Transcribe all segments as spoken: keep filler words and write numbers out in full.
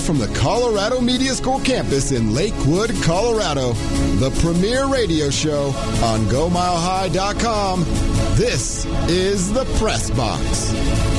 from the Colorado Media School campus in Lakewood, Colorado. The premier radio show on go mile high dot com. This is the Press Box.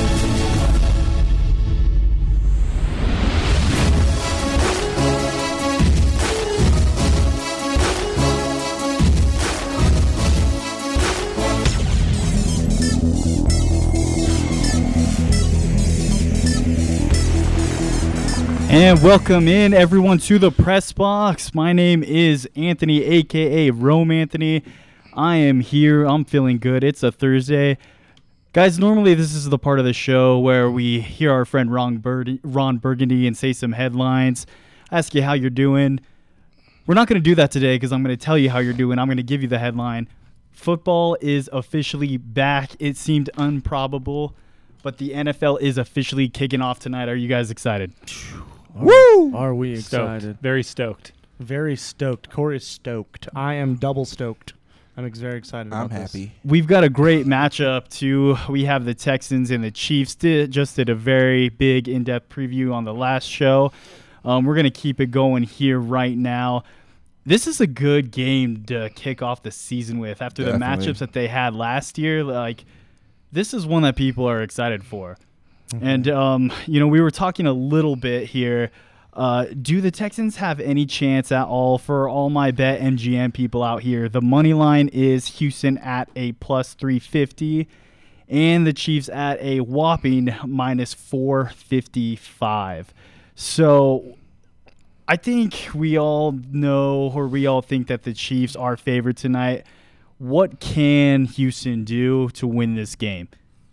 And welcome in, everyone, to the Press Box. My name is Anthony, a k a. Rome Anthony. I am here. I'm feeling good. It's a Thursday. Guys, normally this is the part of the show where we hear our friend Ron, Bur- Ron Burgundy and say some headlines, ask you how you're doing. We're not going to do that today because I'm going to tell you how you're doing. I'm going to give you the headline. Football is officially back. It seemed improbable, but the N F L is officially kicking off tonight. Are you guys excited? Are, Woo! Are we Stoked. excited? Very stoked. Very stoked. Corey is stoked. I am double stoked. I'm ex- very excited I'm about happy. this. We've got a great matchup, too. We have the Texans and the Chiefs. Did, just did a very big, in-depth preview on the last show. Um, we're going to keep it going here right now. This is a good game to kick off the season with. After Definitely. the matchups that they had last year, like, this is one that people are excited for. Mm-hmm. And, um, you know, we were talking a little bit here. Uh, do the Texans have any chance at all? For all my Bet M G M people out here, the money line is Houston at a plus three fifty and the Chiefs at a whopping minus four fifty-five. So I think we all know, or we all think that the Chiefs are favored tonight. What can Houston do to win this game?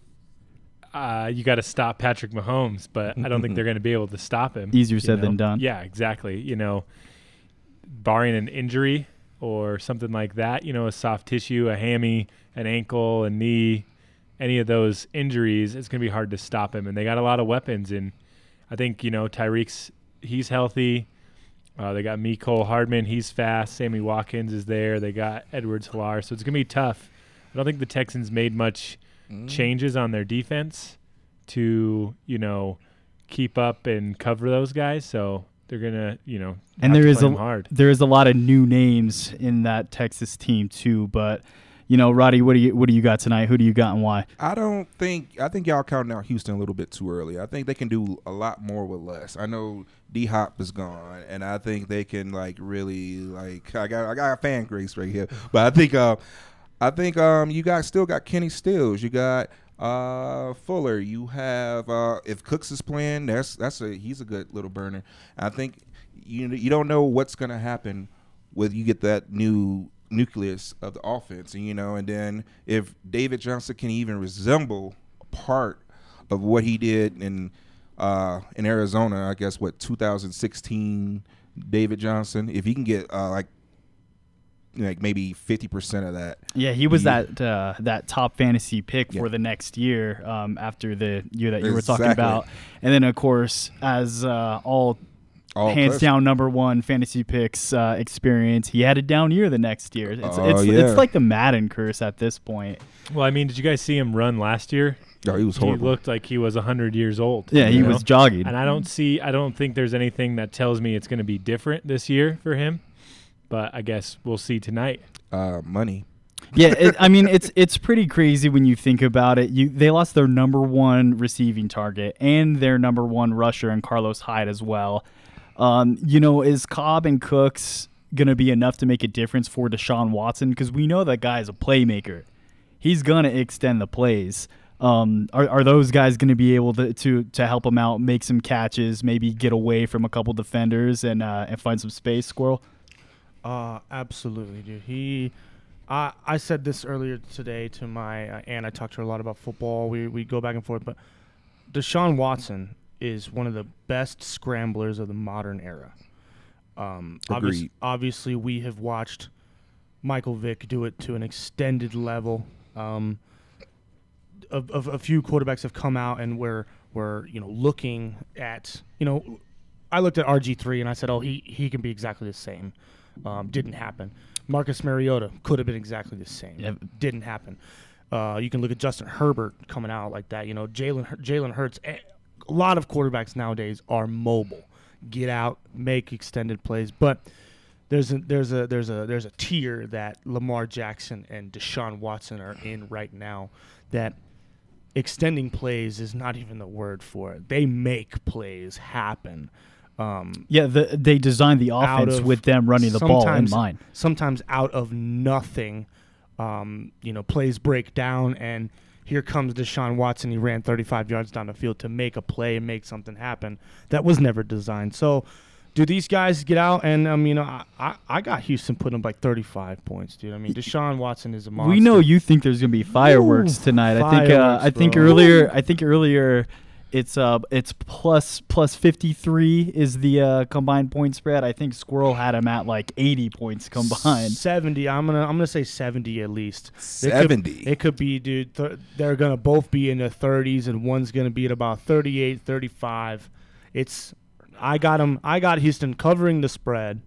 Uh, you got to stop Patrick Mahomes, but I don't think they're going to be able to stop him. Easier said you know? than done. Yeah, exactly. You know, barring an injury or something like that, you know, a soft tissue, a hammy, an ankle, a knee, any of those injuries, it's going to be hard to stop him. And they got a lot of weapons. And I think, you know, Tyreek's, he's healthy. Uh, they got Mecole Hardman. He's fast. Sammy Watkins is there. They got Edwards-Helaire. So it's going to be tough. I don't think the Texans made much mm. changes on their defense to, you know, keep up and cover those guys. So they're going to, you know, and there is a hard. there is a lot of new names in that Texas team too. But, you know, Roddy, what do you what do you got tonight? Who do you got and why? I don't think I think y'all counting out Houston a little bit too early. I think they can do a lot more with less. I know D-Hop is gone, and I think they can like really like I got I got a fan grace right here. But I think uh, I think um you got still got Kenny Stills. You got uh Fuller. You have uh if Cooks is playing, that's that's a he's a good little burner. I think you you don't know what's gonna happen with you get that new nucleus of the offense, and you know, and then if David Johnson can even resemble a part of what he did in uh, in Arizona, I guess what two thousand sixteen David Johnson, if he can get uh, like like maybe fifty percent of that. Yeah, he was he, that uh, that top fantasy pick yeah. for the next year um, after the year that you exactly. were talking about, and then of course as uh, all. All hands plus. down number one fantasy picks uh, experience. He had a down year the next year. It's Oh, it's, yeah. it's like the Madden curse at this point. Well, I mean, did you guys see him run last year? No, he was He horrible. looked like he was one hundred years old. Yeah, he you know? was jogging. And I don't see, I don't think there's anything that tells me it's going to be different this year for him. But I guess we'll see tonight. Uh, money. yeah, it, I mean it's it's pretty crazy when you think about it. You they lost their number one receiving target and their number one rusher in Carlos Hyde as well. Um, you know, is Cobb and Cooks going to be enough to make a difference for Deshaun Watson? Because we know that guy is a playmaker. He's going to extend the plays. Um, are, are those guys going to be able to, to to help him out, make some catches, maybe get away from a couple defenders and uh, and find some space, Squirrel? Uh, absolutely, dude. He, I, I said this earlier today to my uh, aunt. I talked to her a lot about football. We we go back and forth, but Deshaun Watson is one of the best scramblers of the modern era. Um, Agreed. Obvi- obviously, we have watched Michael Vick do it to an extended level. Um, a, a, a few quarterbacks have come out and we're, we're you know, looking at, you know, I looked at R G three and I said, oh, he, he can be exactly the same. Um, didn't happen. Marcus Mariota could have been exactly the same. Yep. Didn't happen. Uh, you can look at Justin Herbert coming out like that. You know, Jalen Jalen Hurts. A lot of quarterbacks nowadays are mobile. get out, make extended plays. But there's a there's a there's a there's a tier that Lamar Jackson and Deshaun Watson are in right now that extending plays is not even the word for it. They make plays happen. Um, yeah, the, they designed the offense of- with them running the ball in sometimes- mind. Sometimes out of nothing, um, you know, plays break down, and here comes Deshaun Watson. He ran thirty-five yards down the field to make a play and make something happen that was never designed. So, do these guys get out? And um, you know, I, I, I got Houston putting up like thirty-five points, dude. I mean, Deshaun Watson is a monster. We know you think there's gonna be fireworks Ooh, tonight. I think. Uh, fireworks, I think bro. earlier. I think earlier. It's uh, it's plus plus fifty-three is the uh, combined point spread. I think Squirrel had him at like eighty points combined. seventy. I'm gonna I'm gonna say seventy at least. It could- seventy. It could be, dude. Th- they're gonna both be in the thirties, and one's gonna be at about thirty-eight, thirty-five. It's I got them. I got Houston covering the spread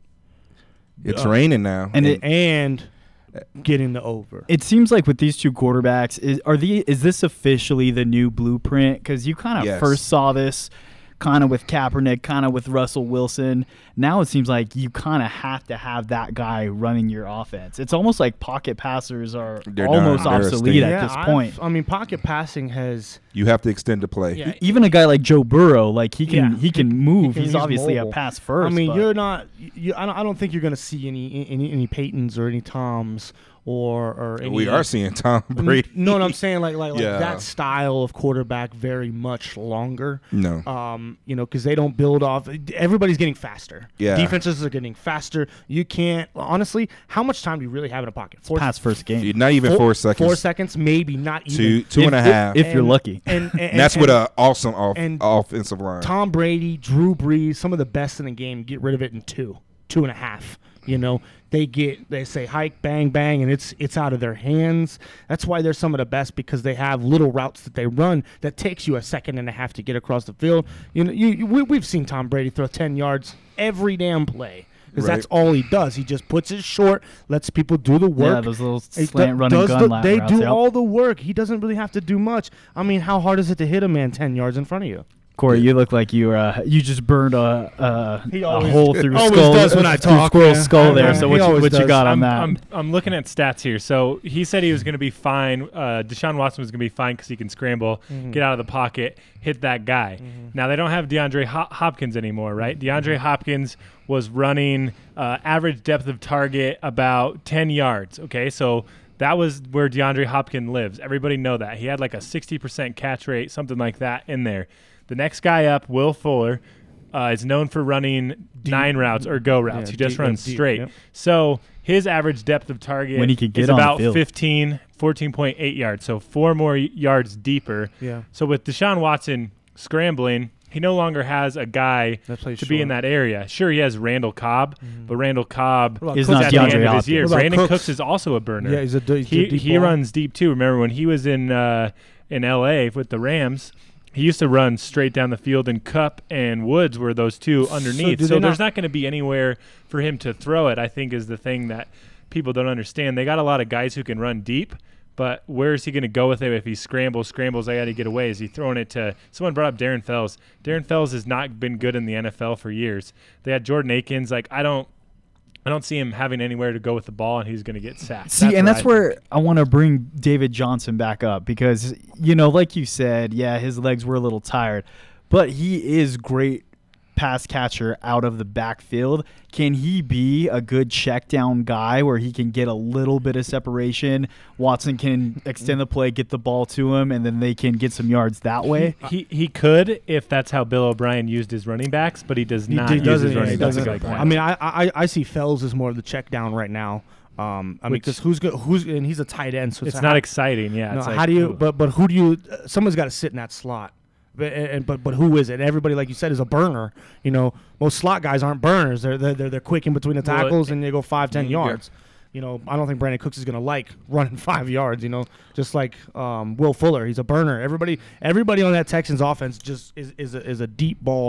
It's uh, raining now. And it- and getting the over. It seems like with these two quarterbacks, is are the is this officially the new blueprint? Because you kind of Yes. first saw this kind of with Kaepernick, kind of with Russell Wilson. Now it seems like you kind of have to have that guy running your offense. It's almost like pocket passers are They're almost done. They're obsolete extinct. at this I've- point. I mean, pocket passing has. you have to extend the play. Yeah. Even a guy like Joe Burrow, like he can Yeah. he can move. can- he's, he's obviously mobile. a pass first. I mean, but- you're not. You, I don't. I don't think you're gonna see any any any Peytons or any Toms or or any. We are seeing Tom Brady. No, no, I'm saying like like, like Yeah. that style of quarterback very much longer. No. Um, you know, because they don't build off. Everybody's getting faster. Yeah. Defenses are getting faster. You can't honestly. How much time do you really have in a pocket? Four, pass first game. Not even four, seconds. Four seconds, maybe not even. Two, two and a If- half. if- you're And- lucky. And, and, and that's and, with an awesome off, and offensive line. Tom Brady, Drew Brees, some of the best in the game, get rid of it in two, two and a half. You know, they get they say hike, bang, bang, and it's it's out of their hands. That's why they're some of the best, because they have little routes that they run that takes you a second and a half to get across the field. You know, you, you we, we've seen Tom Brady throw ten yards every damn play. Because Right. that's all he does. He just puts it short, lets people do the work. Yeah, those little He slant do- running does gun the- lap They routes, do yep. all the work. He doesn't really have to do much. I mean, how hard is it to hit a man ten yards in front of you? Corey, you look like you uh, you just burned a a, He a always- hole through always skull. does when I through talk, Squirrel's yeah. skull there. Yeah, So he what you, always what you does. got on I'm, that? I'm, I'm looking at stats here. So he said he was going to be fine. Uh, Deshaun Watson was going to be fine because he can scramble, Mm-hmm. get out of the pocket, hit that guy. Now they don't have DeAndre Hop- Hopkins anymore, right? DeAndre Hopkins was running uh, average depth of target about ten yards. Okay, so that was where DeAndre Hopkins lives. Everybody know that. He had like a sixty percent catch rate, something like that in there. The next guy up, Will Fuller, uh, is known for running nine routes or go routes. Yeah, he just deep, runs deep, straight. yep. So his average depth of target When he could get is on the about field. fifteen, fourteen point eight yards. So four more y- yards deeper. Yeah. So with Deshaun Watson scrambling, he no longer has a guy That plays to be in short. that area. Sure, he has Randall Cobb, but Randall Cobb What about Is is not at the DeAndre end of his Hopkins. year. What about Brandon Cooks? Cooks is also a burner. Yeah, he's a, he's he a deep he ball. runs deep too. Remember when he was in uh, in L A with the Rams? He used to run straight down the field, and Cup and Woods were those two underneath. do So, they there's not- not going to be anywhere for him to throw it, I think, is the thing that people don't understand. They got a lot of guys who can run deep, but where is he going to go with it if he scrambles, scrambles, I got to get away? Is he throwing it to – someone brought up Darren Fells. Darren Fells has not been good in the N F L for years. They had Jordan Akins. Like, I don't – I don't see him having anywhere to go with the ball, and he's going to get sacked. See, and what that's I where think. I want to bring David Johnson back up because, you know, like you said, yeah, his legs were a little tired, but he is great pass catcher out of the backfield. Can he be a good check down guy where he can get a little bit of separation? Watson can extend the play, get the ball to him, and then they can get some yards that way. He he could if that's how Bill O'Brien used his running backs, but he does He not d- use doesn't- his yeah, running he backs. doesn't. like that. I mean, I, I I see Fells as more of the check down right now. Um, I mean, Which- because who's go, who's and he's a tight end, so it's a not how- exciting. Yeah. No, it's like, how do you? ooh. But but who do you? Uh, someone's got to sit in that slot. But and, but but who is it? Everybody, like you said, is a burner. You know, most slot guys aren't burners. They're they're they're, they're quick in between the Well, tackles and they go five ten Mm, yards. You know, I don't think Brandon Cooks is gonna like running five yards. You know, just like um, Will Fuller, he's a burner. Everybody everybody on that Texans offense just is is a, is a deep ball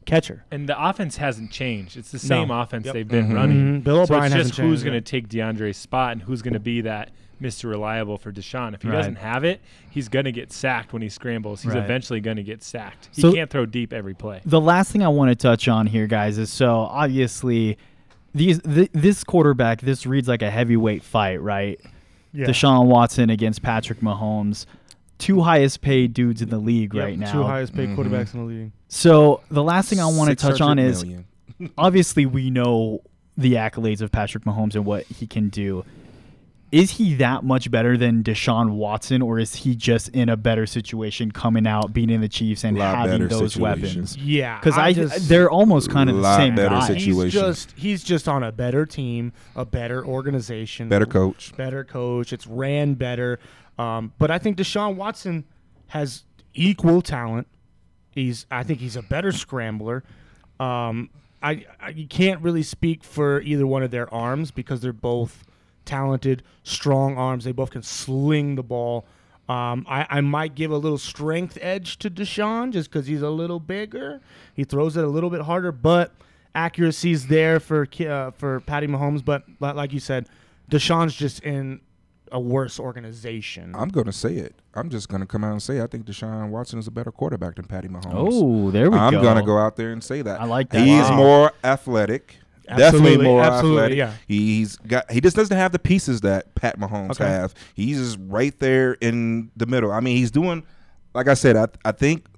catcher. And the offense hasn't changed. It's the same No. offense Yep. they've been Mhm. running. Mhm. Bill so O'Brien it's hasn't just who's changed, going yeah. to take DeAndre's spot and who's going to be that Mister Reliable for Deshaun. If he Right. doesn't have it, he's going to get sacked when he scrambles. He's Right. eventually going to get sacked. He So- can't throw deep every play. The last thing I want to touch on here, guys, is so obviously these th- this quarterback, this reads like a heavyweight fight, right? Yeah. Deshaun Watson against Patrick Mahomes, two highest paid dudes in the league Yep, right now. Two highest paid Mhm. quarterbacks in the league. So the last thing I want to touch on 600 is million. obviously we know the accolades of Patrick Mahomes and what he can do. Is he that much better than Deshaun Watson, or is he just in a better situation coming out, beating the Chiefs, and Lot having better those situation. weapons? Yeah, Because I, just, they're almost kind of the Lot same better guy. situation. He's just he's just on a better team, a better organization, Better coach. better coach. It's ran better. Um, but I think Deshaun Watson has equal talent. He's I think he's a better scrambler. Um, I, I you can't really speak for either one of their arms because they're both talented, strong arms. They both can sling the ball. Um, I, I might give a little strength edge to Deshaun just because he's a little bigger. He throws it a little bit harder, but accuracy's there for Ki- uh, for Patty Mahomes. But li- like you said, Deshaun's just in a worse organization. I'm going to say it. I'm just going to come out and say I think Deshaun Watson is a better quarterback than Patty Mahomes. Oh, there we I'm go. going to go out there and say that. I like that. He's Wow. more athletic. Definitely Absolutely, more absolutely, athletic. yeah. He's got. He just doesn't have the pieces that Pat Mahomes Okay. have. He's just right there in the middle. I mean, he's doing. Like I said, I I think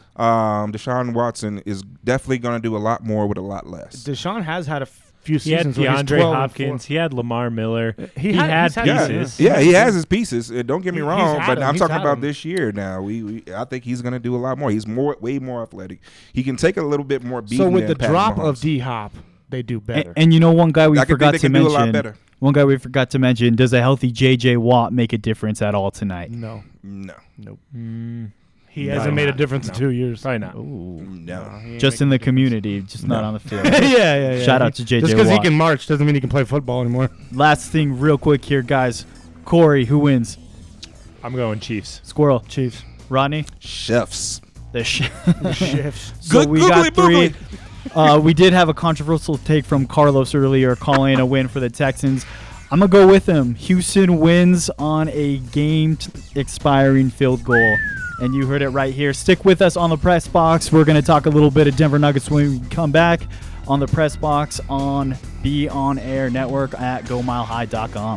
um, Deshaun Watson is definitely going to do a lot more with a lot less. Deshaun has had a f- few He had seasons where he's DeAndre twelve and Hopkins. four. He had Lamar Miller. He He, had- had, he's had Yeah, pieces. yeah, he has his pieces. Uh, Don't get me He- he's wrong, had but them. I'm He's talking had about them. this year now. We, we I think he's going to do a lot more. He's more, way more athletic. He can take a little bit more beating. So with than the Pat drop Mahomes. of D Hop, they do better. And, and you know, one guy we I can think forgot they to can do a lot mention. better. One guy we forgot to mention. Does a healthy J J Watt make a difference at all tonight? no, No, nope. Mm, He No, hasn't made a not. difference in No. two years. probably not. Ooh. no. No, he ain't Just in making the a difference. community, just not No. on the field. yeah, yeah, yeah. Shout He- out to J J Just because he Watt. can march doesn't mean he can play football anymore. Last thing, real quick here, guys. Corey, who wins? I'm going Chiefs. Squirrel. Chiefs. Rodney? Chefs. The sh- Shifts. so Good we googly got three. boogly. Uh, we did have a controversial take from Carlos earlier, calling a win for the Texans. I'm going to go with him. Houston wins on a game-expiring field goal. And you heard it right here. Stick with us on the press box. We're going to talk a little bit of Denver Nuggets when we come back on the press box on Be On Air Network at go mile high dot com.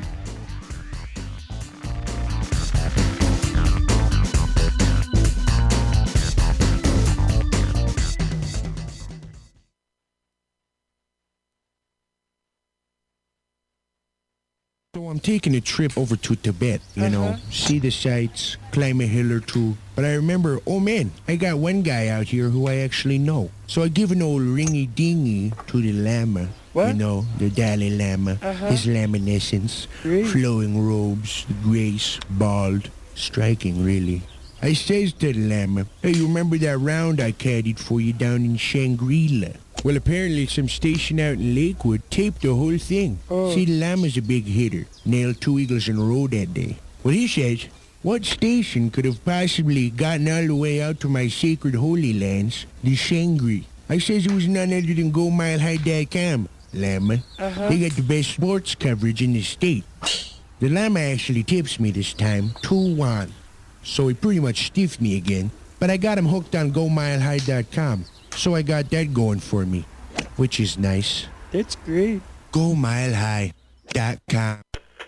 So I'm taking a trip over to Tibet, you know, see the sights, climb a hill or two. But I remember, oh man, I got one guy out here who I actually know. So I give an old ringy-dingy to the Lama. What? You know, the Dalai Lama, his laminescence, Great. flowing robes, the grace, bald, striking really. I says to the Lama, hey, you remember that round I caddied for you down in Shangri-La? Well, apparently some station out in Lakewood taped the whole thing. Oh. See, the Lama's a big hitter. Nailed two eagles in a row that day. Well, he says, what station could have possibly gotten all the way out to my sacred holy lands, the Shangri? I says it was none other than go mile high dot com, Lama. Uh-huh. They got the best sports coverage in the state. The Lama actually tips me this time, two one. So he pretty much stiffed me again, but I got him hooked on go mile high dot com. So I got that going for me, which is nice. That's great. go mile high dot com.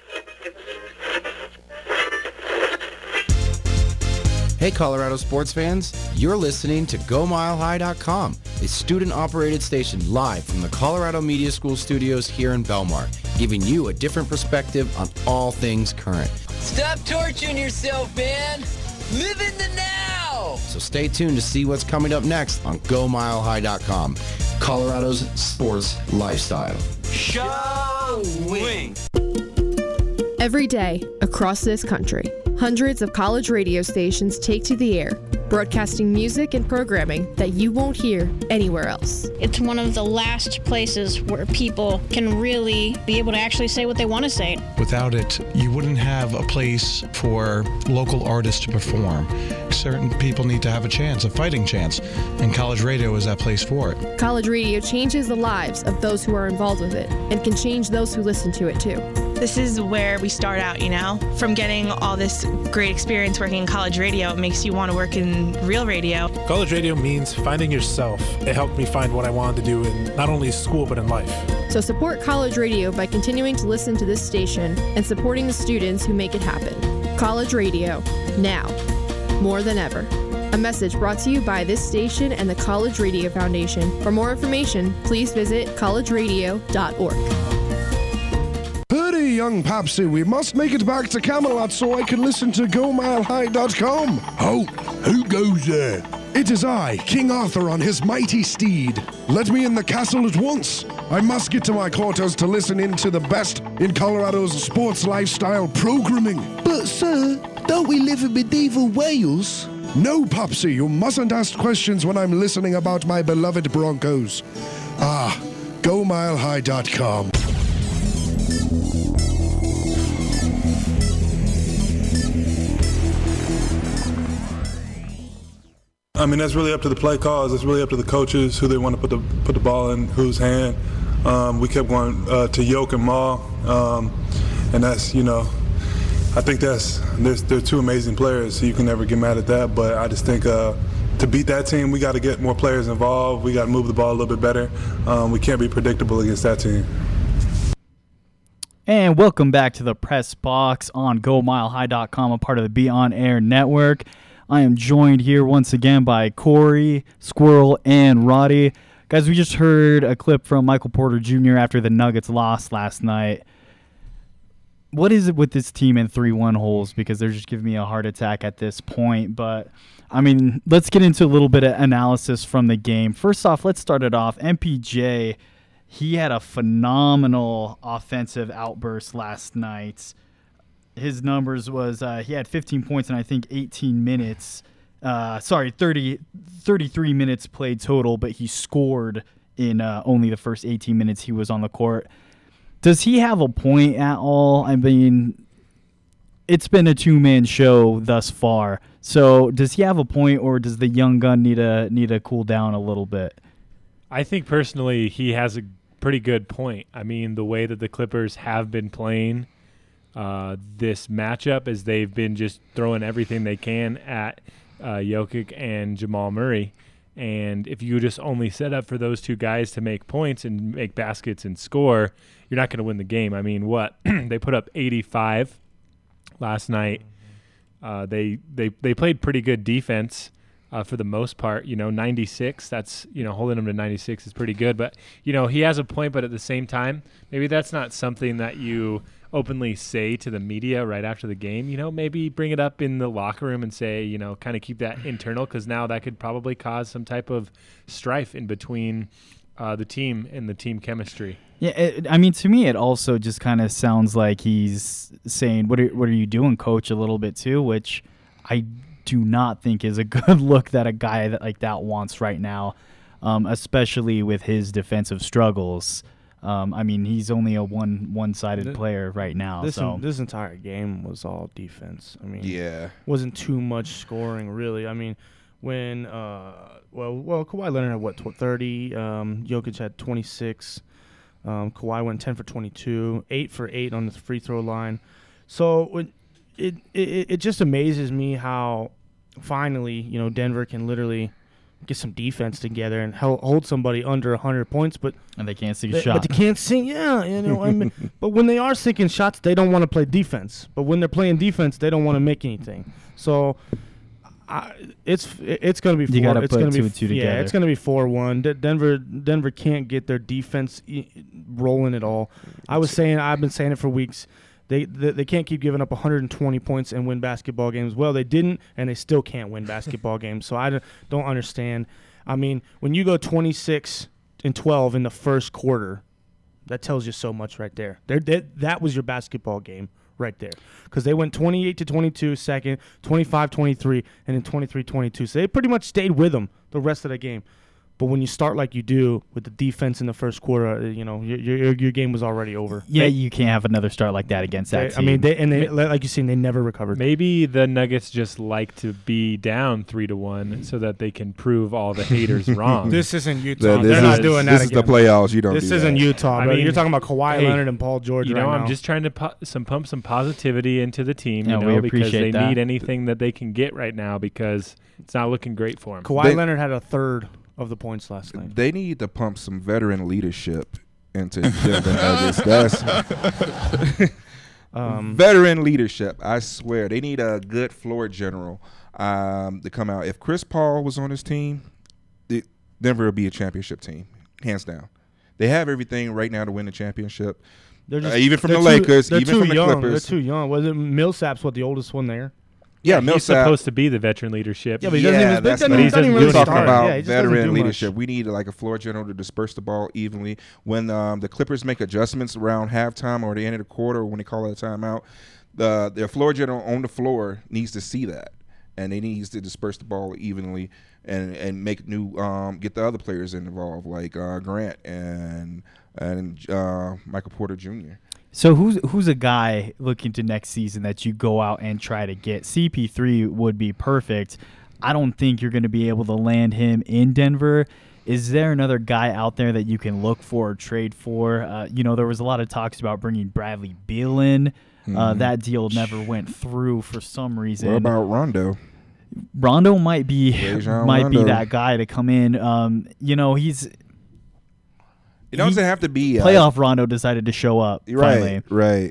Hey Colorado sports fans, you're listening to go mile high dot com, a student-operated station live from the Colorado Media School studios here in Belmar, giving you a different perspective on all things current. Stop torturing yourself, man. Live in the now. So stay tuned to see what's coming up next on go mile high dot com, Colorado's sports lifestyle. Showing. Every day, across this country, hundreds of college radio stations take to the air broadcasting music and programming that you won't hear anywhere else. It's one of the last places where people can really be able to actually say what they want to say. Without it, you wouldn't have a place for local artists to perform. Certain people need to have a chance, a fighting chance, and college radio is that place for it. College radio changes the lives of those who are involved with it and can change those who listen to it too. This is where we start out, you know? From getting all this great experience working in college radio, it makes you want to work in real radio. College radio means finding yourself. It helped me find what I wanted to do in not only school, but in life. So support college radio by continuing to listen to this station and supporting the students who make it happen. College radio, now, more than ever. A message brought to you by this station and the College Radio Foundation. For more information, please visit college radio dot org. Hurry, young Popsy, we must make it back to Camelot so I can listen to go mile high dot com. Halt! Who goes there? It is I, King Arthur on his mighty steed. Let me in the castle at once. I must get to my quarters to listen in to the best in Colorado's sports lifestyle programming. But, sir, don't we live in medieval Wales? No, Popsy, you mustn't ask questions when I'm listening about my beloved Broncos. Ah, go mile high dot com. I mean, that's really up to the play calls. It's really up to the coaches who they want to put the put the ball in whose hand. Um, we kept going uh, to Yoke and Maul, um, and that's, you know, I think that's there's they're two amazing players, so you can never get mad at that. But I just think uh, to beat that team, we got to get more players involved. We got to move the ball a little bit better. Um, we can't be predictable against that team. And welcome back to the Press Box on go mile high dot com, a part of the Be On Air network. I am joined here once again by Corey, Squirrel, and Roddy. Guys, we just heard a clip from Michael Porter Junior after the Nuggets lost last night. What is it with this team in three one holes? Because they're just giving me a heart attack at this point. But, I mean, let's get into a little bit of analysis from the game. First off, let's start it off. M P J, he had a phenomenal offensive outburst last night. His numbers was uh, he had fifteen points in I think eighteen minutes. Uh, sorry, thirty, thirty-three minutes played total, but he scored in uh, only the first eighteen minutes he was on the court. Does he have a point at all? I mean, it's been a two-man show thus far. So does he have a point, or does the young gun need to need to cool down a little bit? I think personally he has a pretty good point. I mean, the way that the Clippers have been playing Uh, this matchup as they've been just throwing everything they can at uh, Jokic and Jamal Murray. And if you just only set up for those two guys to make points and make baskets and score, you're not going to win the game. I mean, what? They put up eighty-five last night. Uh, they, they, they played pretty good defense uh, for the most part. You know, ninety-six, that's, you know, holding them to ninety-six is pretty good. But, you know, he has a point, but at the same time, maybe that's not something that you – openly say to the media right after the game. You know, maybe bring it up in the locker room and say, you know, kind of keep that internal, because now that could probably cause some type of strife in between uh, the team and the team chemistry. Yeah, it, I mean, to me, it also just kind of sounds like he's saying, what are, what are you doing, coach, a little bit too, which I do not think is a good look that a guy that like that wants right now, um, especially with his defensive struggles. Um, I mean, he's only a one one-sided this, player right now. This so in, this entire game was all defense. I mean, yeah, wasn't too much scoring really. I mean, when uh, well, well, Kawhi Leonard had what thirty. Um, Jokic had twenty-six. Um, Kawhi went ten for twenty-two, eight for eight on the free throw line. So when it it it just amazes me how finally, you know, Denver can literally get some defense together and hold somebody under one hundred points, but and they can't sink a they, shot. But they can't sink, yeah, you know. I mean, but when they are sinking shots, they don't want to play defense. But when they're playing defense, they don't want to make anything. So I, it's it's going to be four. You got to it's put gonna two be, and two yeah, together. it's going to be four one. D- Denver Denver can't get their defense e- rolling at all. I was saying, I've been saying it for weeks. They, they they can't keep giving up one hundred twenty points and win basketball games. Well, they didn't, and they still can't win basketball games. So I don't understand. I mean, when you go twenty-six and twelve in the first quarter, That tells you so much right there. They're, they, that was your basketball game right there, because they went twenty-eight to twenty-two second, twenty-five twenty-three, and then twenty-three twenty-two. So they pretty much stayed with them the rest of the game. But when you start like you do with the defense in the first quarter, you know, your your, your game was already over. Yeah, they, you can't have another start like that against that they, team. I mean, they, and they, like you seen, they never recovered. Maybe the Nuggets just like to be down three to one so that they can prove all the haters wrong. This isn't Utah. The- this They're not is- doing this that is the again. playoffs. You don't This do isn't that. Utah. I Bro. mean, You're talking about Kawhi hey, Leonard and Paul George You know, right I'm now. just trying to pu- some pump some positivity into the team, Yeah, you we know, because appreciate they that. need anything that they can get right now because it's not looking great for them. Kawhi They- Leonard had a third of the points last night. They need to pump some veteran leadership into Denver Nuggets. That's Um, veteran leadership. I swear they need a good floor general um, to come out. If Chris Paul was on his team, it, Denver would be a championship team, hands down. They have everything right now to win the championship. They're just, Uh, even from they're the too- Lakers, they're even too from the young. Clippers. They're too young. Was it Millsap's what the oldest one there? Yeah, he's Millsap. supposed to be the veteran leadership. Yeah, but he doesn't even- that's doesn't what even- he's doesn't even we're really talking start. about Yeah, he just doesn't veteran do leadership. much. We need like a floor general to disperse the ball evenly. When um, the Clippers make adjustments around halftime or the end of the quarter, or when they call it a timeout, the their floor general on the floor needs to see that, and they needs to disperse the ball evenly and and make new um, get the other players involved, like uh, Grant and and uh, Michael Porter Junior So who's who's a guy looking to next season that you go out and try to get? C P three would be perfect. I don't think you're going to be able to land him in Denver. Is there another guy out there that you can look for or trade for? Uh, you know, there was a lot of talks about bringing Bradley Beal in. Uh, Mhm. that deal never went through for some reason. What about Rondo? Rondo might be Rajon might Rondo. be that guy to come in. Um, you know, he's It doesn't have to be uh, playoff. Rondo decided to show up. Finally. Right, right.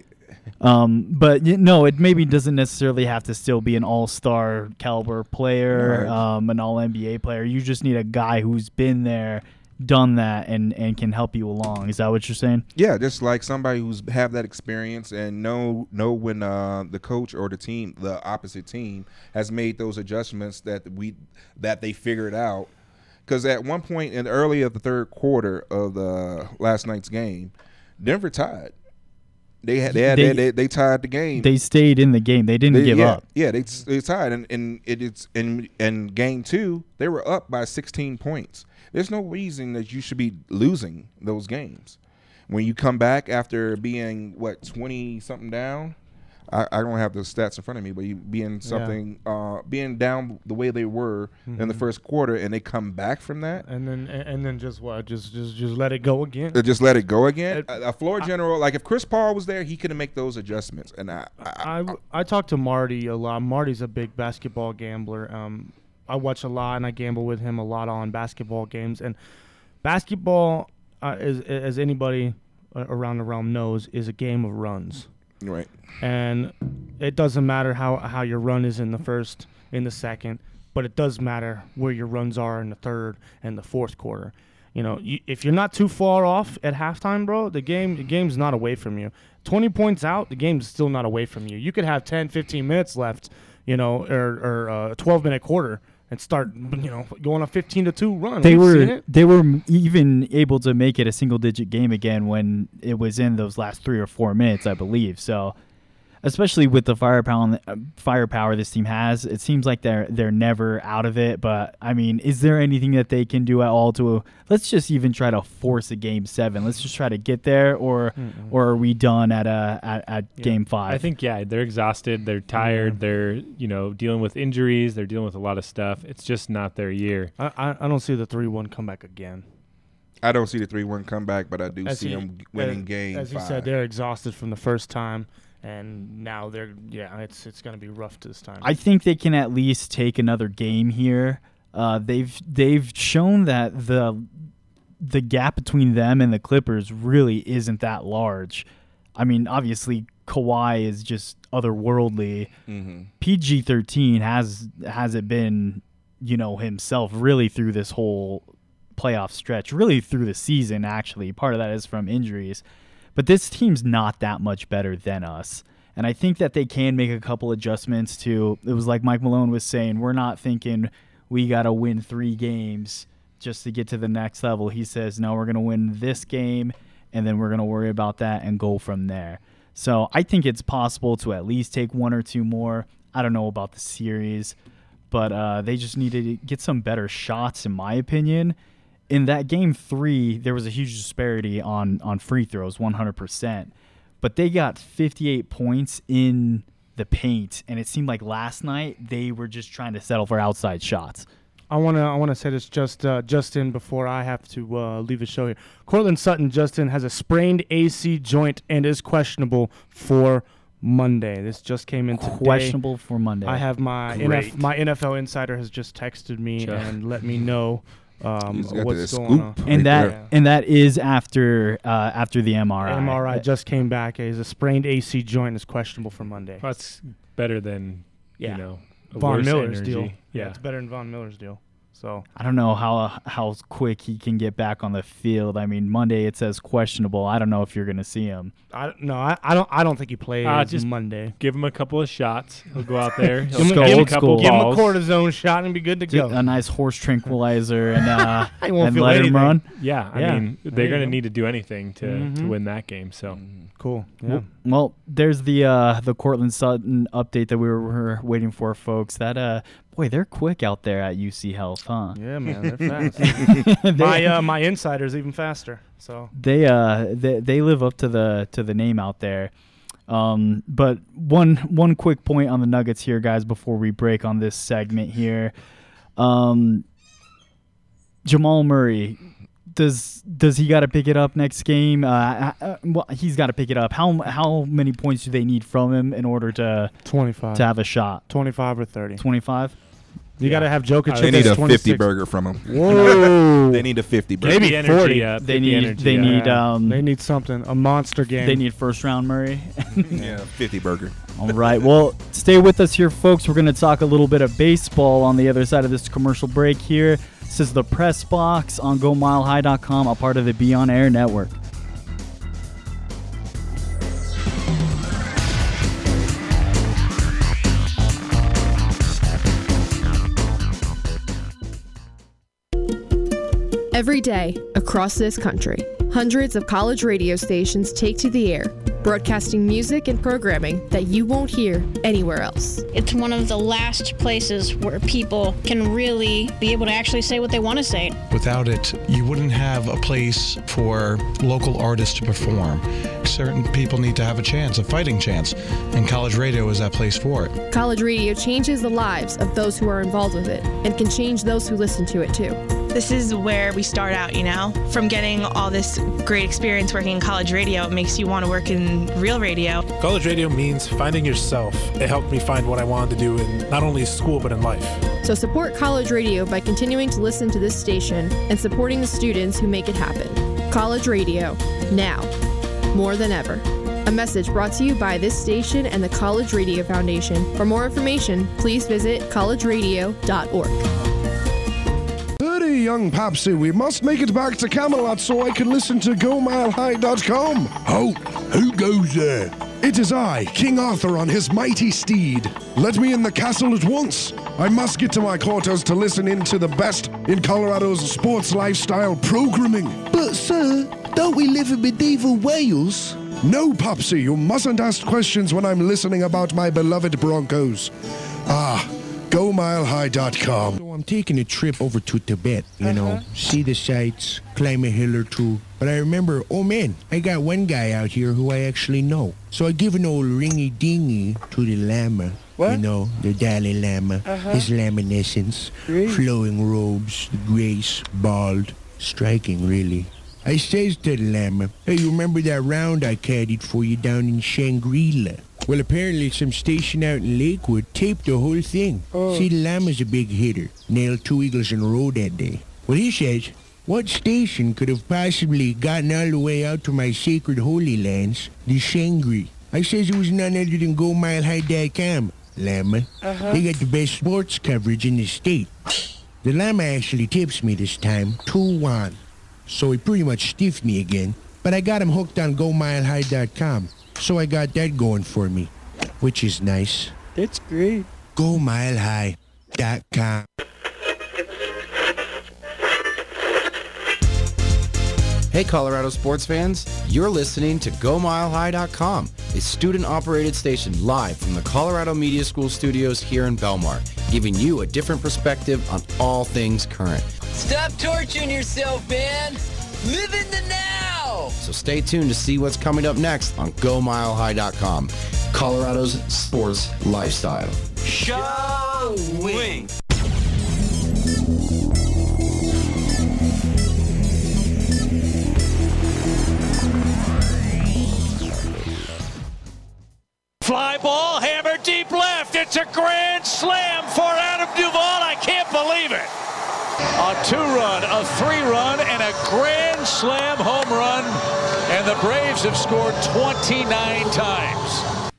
Um, but you no, it maybe doesn't necessarily have to still be an all-star caliber player, Right. um, an all N B A player. You just need a guy who's been there, done that, and, and can help you along. Is that what you're saying? Yeah, just like somebody who's have that experience and know know when uh, the coach or the team, the opposite team, has made those adjustments that we that they figured out. Because at one point in the early of the third quarter of the last night's game, Denver tied. They had they had They- they, they, they tied the game. They stayed in the game. They didn't They- give yeah, up. Yeah, they they tied, and and it, it's in in game two they were up by sixteen points. There's no reason that you should be losing those games when you come back after being what twenty something down. I, I don't have the stats in front of me, but you being something uh, being down the way they were in the Mhm. first quarter, and they come back from that. And then and and then just what? Just just just let it go again. They just let it go again. It- a, a floor general, like if Chris Paul was there, he could have make those adjustments. And I, I, I I talked to Marty a lot. Marty's a big basketball gambler. Um, I watch a lot and I gamble with him a lot on basketball games. And basketball, uh, is, as anybody uh, around the realm knows, is a game of runs. Right. And it doesn't matter how how your run is in the first, in the second, but it does matter where your runs are in the third and the fourth quarter. You know, you, if you're not too far off at halftime, bro, the game the game's not away from you. twenty points out, the game's still not away from you. You could have ten, fifteen minutes left, you know, or or a twelve minute quarter and start, you know, going a fifteen to two run. They We've seen were it. they were m- even able to make it a single digit game again when it was in those last three or four minutes, I believe. So, especially with the firepower uh, firepower this team has, it seems like they're they're never out of it. But I mean, is there anything that they can do at all to? Let's just even try to force a game seven. Let's just try to get there, or Mm-mm. or are we done at a at, at Yeah. game five? I think yeah, they're exhausted, they're tired, they're you know dealing with injuries, they're dealing with a lot of stuff. It's just not their year. I, I, I don't see the three one comeback again. I don't see the three one comeback, but I do As see he- them winning as, game As he five. said, they're exhausted from the first time, and now they're yeah, it's it's gonna be rough this time. I think they can at least take another game here. Uh, they've they've shown that the the gap between them and the Clippers really isn't that large. I mean, obviously Kawhi is just otherworldly. Mhm. P G thirteen has hasn't been, you know, himself really through this whole playoff stretch, really through the season actually. Part of that is from injuries. But this team's not that much better than us. And I think that they can make a couple adjustments to, it was like Mike Malone was saying, we're not thinking we got to win three games just to get to the next level. He says, no, we're going to win this game and then we're going to worry about that and go from there. So I think it's possible to at least take one or two more. I don't know about the series, but uh, they just need to get some better shots, in my opinion. In that game three, there was a huge disparity on, on free throws, one hundred percent. But they got fifty-eight points in the paint, and it seemed like last night they were just trying to settle for outside shots. I want to I want to say this just uh, Justin before I have to uh, leave the show here. Cortland Sutton, Justin, has a sprained A C joint and is questionable for Monday. This just came in today. Questionable for Monday. I have my N F, my N F L insider has just texted me Sure. and let me know um, He's got what's the going scoop on. And right that there. and that is after uh, after the M R I. M R I just came back. He's a sprained A C joint is questionable for Monday. That's better than Yeah. you know a Von worse Miller's energy. deal. Yeah. Yeah, it's better than Von Miller's deal. So I don't know how how quick he can get back on the field. I mean, Monday it says questionable. I don't know if you're going to see him. I no, I, I don't I don't think he plays Uh, just Monday. Give him a couple of shots. He'll go out there. He'll Just go catch a old couple school. Give him a balls. cortisone shot and be good to go. A nice horse tranquilizer and uh, He won't and feel let anything. him run. Yeah, I Yeah. mean There they're you going to go. need to do anything to, to Mhm. win that game. So Cool. Yeah. Well, well, there's the uh, the Cortland Sutton update that we were, were waiting for, folks. That uh, boy, they're quick out there at U C Health, huh? Yeah, man, they're fast. They- my uh, my insider's even faster. So They uh they, they live up to the to the name out there. Um, but one one quick point on the Nuggets here, guys, before we break on this segment here. Um, Jamal Murray, does does he got to pick it up next game? Uh, uh, well, he's got to pick it up. How how many points do they need from him in order to twenty-five to have a shot? twenty-five or thirty. twenty-five. You got to have Jokic. They at need a twenty-six. fifty burger from him. Whoa. They need a fifty burger. Maybe Get the energy forty. up. They Get the need energy they up. need Yeah. um They need something. A monster game. they need first round Murray. Yeah, fifty burger. All right. Well, stay with us here, folks. We're going to talk a little bit of baseball on the other side of this commercial break here. This is the Press Box on Go Mile High dot com, a part of the Be On Air network. Every day, across this country, hundreds of college radio stations take to the air, broadcasting music and programming that you won't hear anywhere else. It's one of the last places where people can really be able to actually say what they want to say. Without it, you wouldn't have a place for local artists to perform. Certain people need to have a chance, a fighting chance, and college radio is that place for it. College radio changes the lives of those who are involved with it and can change those who listen to it too. This is where we start out, you know? From getting all this great experience working in college radio, it makes you want to work in real radio. College radio means finding yourself. It helped me find what I wanted to do in not only school but in life. So support college radio by continuing to listen to this station and supporting the students who make it happen. College radio, now, more than ever. A message brought to you by this station and the College Radio Foundation. For more information, please visit college radio dot org. Hey, young Papsy, we must make it back to Camelot so I can listen to Go Mile High dot com. Halt! Who goes there? It is I, King Arthur on his mighty steed. Let me in the castle at once. I must get to my quarters to listen in to the best in Colorado's sports lifestyle programming. But, sir, don't we live in medieval Wales? No, Popsy, you mustn't ask questions when I'm listening about my beloved Broncos. Ah, Go Mile High dot com. So I'm taking a trip over to Tibet, you know, see the sights, climb a hill or two. But I remember, oh man, I got one guy out here who I actually know. So I give an old ringy-dingy to the Lama. What? You know, the Dalai Lama, Uh-huh. his laminescence, Great. flowing robes, the grace, bald, striking really. I says to the Lama, hey, you remember that round I caddied for you down in Shangri-La? Well, apparently some station out in Lakewood taped the whole thing. Oh. See, the Lama's a big hitter. Nailed two eagles in a row that day. Well, he says, what station could have possibly gotten all the way out to my sacred holy lands, the Shangri? I says it was none other than Go Mile High dot com, Lama. Uh-huh. They got the best sports coverage in the state. The Lama actually tips me this time, two one. So he pretty much stiffed me again, but I got him hooked on Go Mile High dot com. So I got that going for me, which is nice. That's great. Go Mile High dot com. Hey, Colorado sports fans, you're listening to Go Mile High dot com, a student-operated station live from the Colorado Media School studios here in Belmar, giving you a different perspective on all things current. Stop torturing yourself, man. Live in the now. So stay tuned to see what's coming up next on Go Mile High dot com, Colorado's sports lifestyle. Showing. Fly ball, hammer deep left. It's a grand slam for Adam Duvall. I can't believe it. A two-run, a three-run, and a grand slam home run. And the Braves have scored twenty-nine times.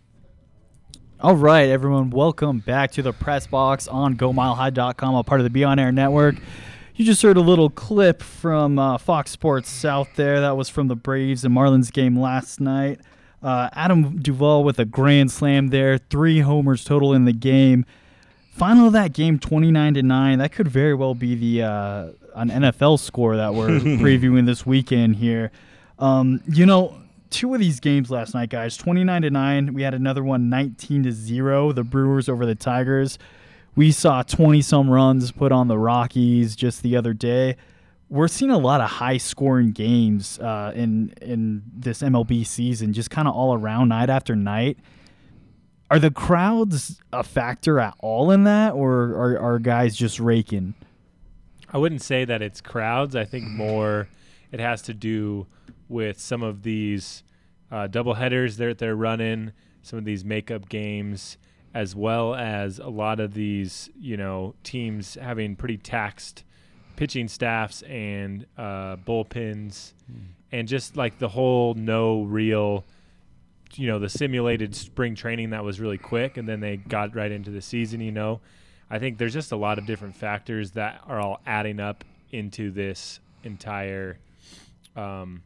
All right, everyone, welcome back to the Press Box on Go Mile High dot com, a part of the Be On Air Network. You just heard a little clip from uh, Fox Sports South there. That was from the Braves and Marlins game last night. Uh, Adam Duvall with a grand slam there, three homers total in the game. Final of that game, twenty-nine to nine. That could very well be the uh, an N F L score that we're previewing this weekend here. Um, you know, two of these games last night, guys, twenty-nine to nine. We had another one, nineteen to zero. The Brewers over the Tigers. We saw twenty-some runs put on the Rockies just the other day. We're seeing a lot of high-scoring games uh, in in this M L B season, just kind of all around, night after night. Are the crowds a factor at all in that, or are, are guys just raking? I wouldn't say that it's crowds. I think more it has to do with some of these uh, doubleheaders that they're running, some of these makeup games, as well as a lot of these, you know, teams having pretty taxed pitching staffs and uh, bullpens, mm. and just like the whole no real, you know, the simulated spring training that was really quick, and then they got right into the season, you know. I think there's just a lot of different factors that are all adding up into this entire um,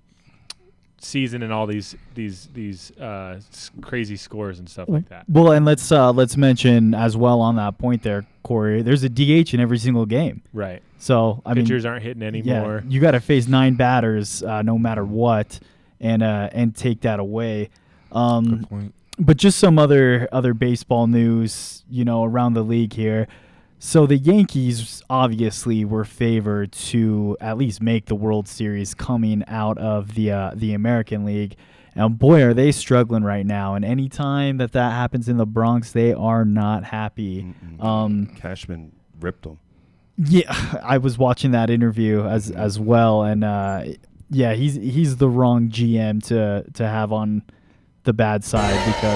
season and all these these these uh, crazy scores and stuff like that. Well, and let's uh, let's mention as well on that point there, Corey, there's a D H in every single game. Right. So, I mean, pitchers aren't hitting anymore. Yeah, you got to face nine batters uh, no matter what, and uh, and take that away. Um, Good point. But just some other other baseball news, you know, around the league here. So the Yankees obviously were favored to at least make the World Series coming out of the uh, the American League. And boy, are they struggling right now. And anytime that that happens in the Bronx, they are not happy. Um, Cashman ripped them. Yeah, I was watching that interview as as well, and uh, yeah, he's he's the wrong G M to to have on the bad side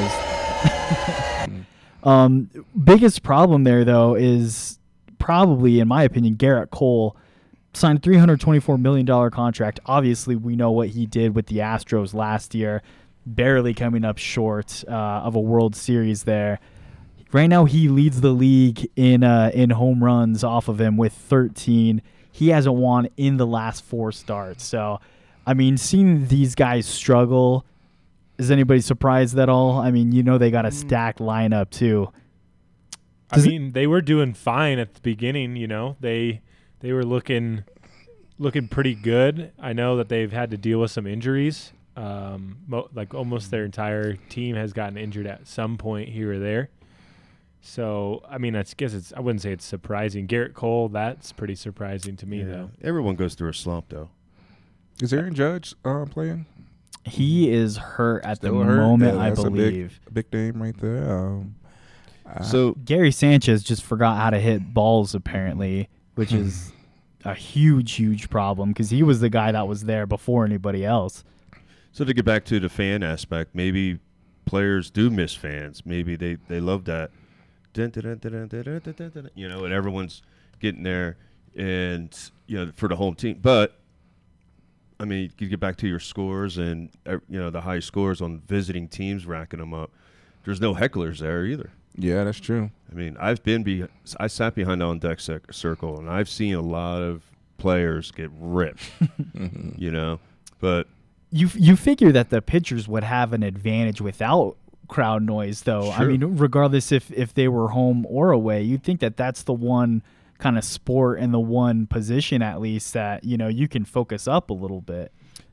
because um, biggest problem there though is probably, in my opinion, Garrett Cole signed a three hundred twenty-four million dollars contract. Obviously, we know what he did with the Astros last year, barely coming up short uh, of a World Series there. Right now, he leads the league in uh, in home runs off of him with thirteen. He hasn't won in the last four starts. So, I mean, seeing these guys struggle, is anybody surprised at all? I mean, you know they got a stacked lineup, too. Does I mean, it, they were doing fine at the beginning, you know. They they were looking looking pretty good. I know that they've had to deal with some injuries. Um, mo- like almost their entire team has gotten injured at some point here or there. So, I mean, I guess it's, I wouldn't say it's surprising. Garrett Cole, that's pretty surprising to me, yeah. though. Everyone goes through a slump, though. Is Aaron Judge uh, playing? He is hurt at Still the hurt? moment, yeah, I that's believe. A big, big name right there. Um, uh, so Gary Sanchez just forgot how to hit balls, apparently, which is a huge, huge problem because he was the guy that was there before anybody else. So to get back to the fan aspect, maybe players do miss fans. Maybe they, they love that. Dun, dun, dun, dun, dun, dun, dun, dun, dun, you know, and everyone's getting there, and you know, for the home team. But I mean, you get back to your scores, and uh, you know, the high scores on visiting teams, racking them up. There's no hecklers there either. Yeah, that's true. I mean, I've been be I sat behind the on deck sec- circle, and I've seen a lot of players get ripped. You know, but you you figure that the pitchers would have an advantage without crowd noise, though. Sure. I mean, regardless if if they were home or away, you'd think that that's the one kind of sport and the one position at least that, you know, you can focus up a little bit.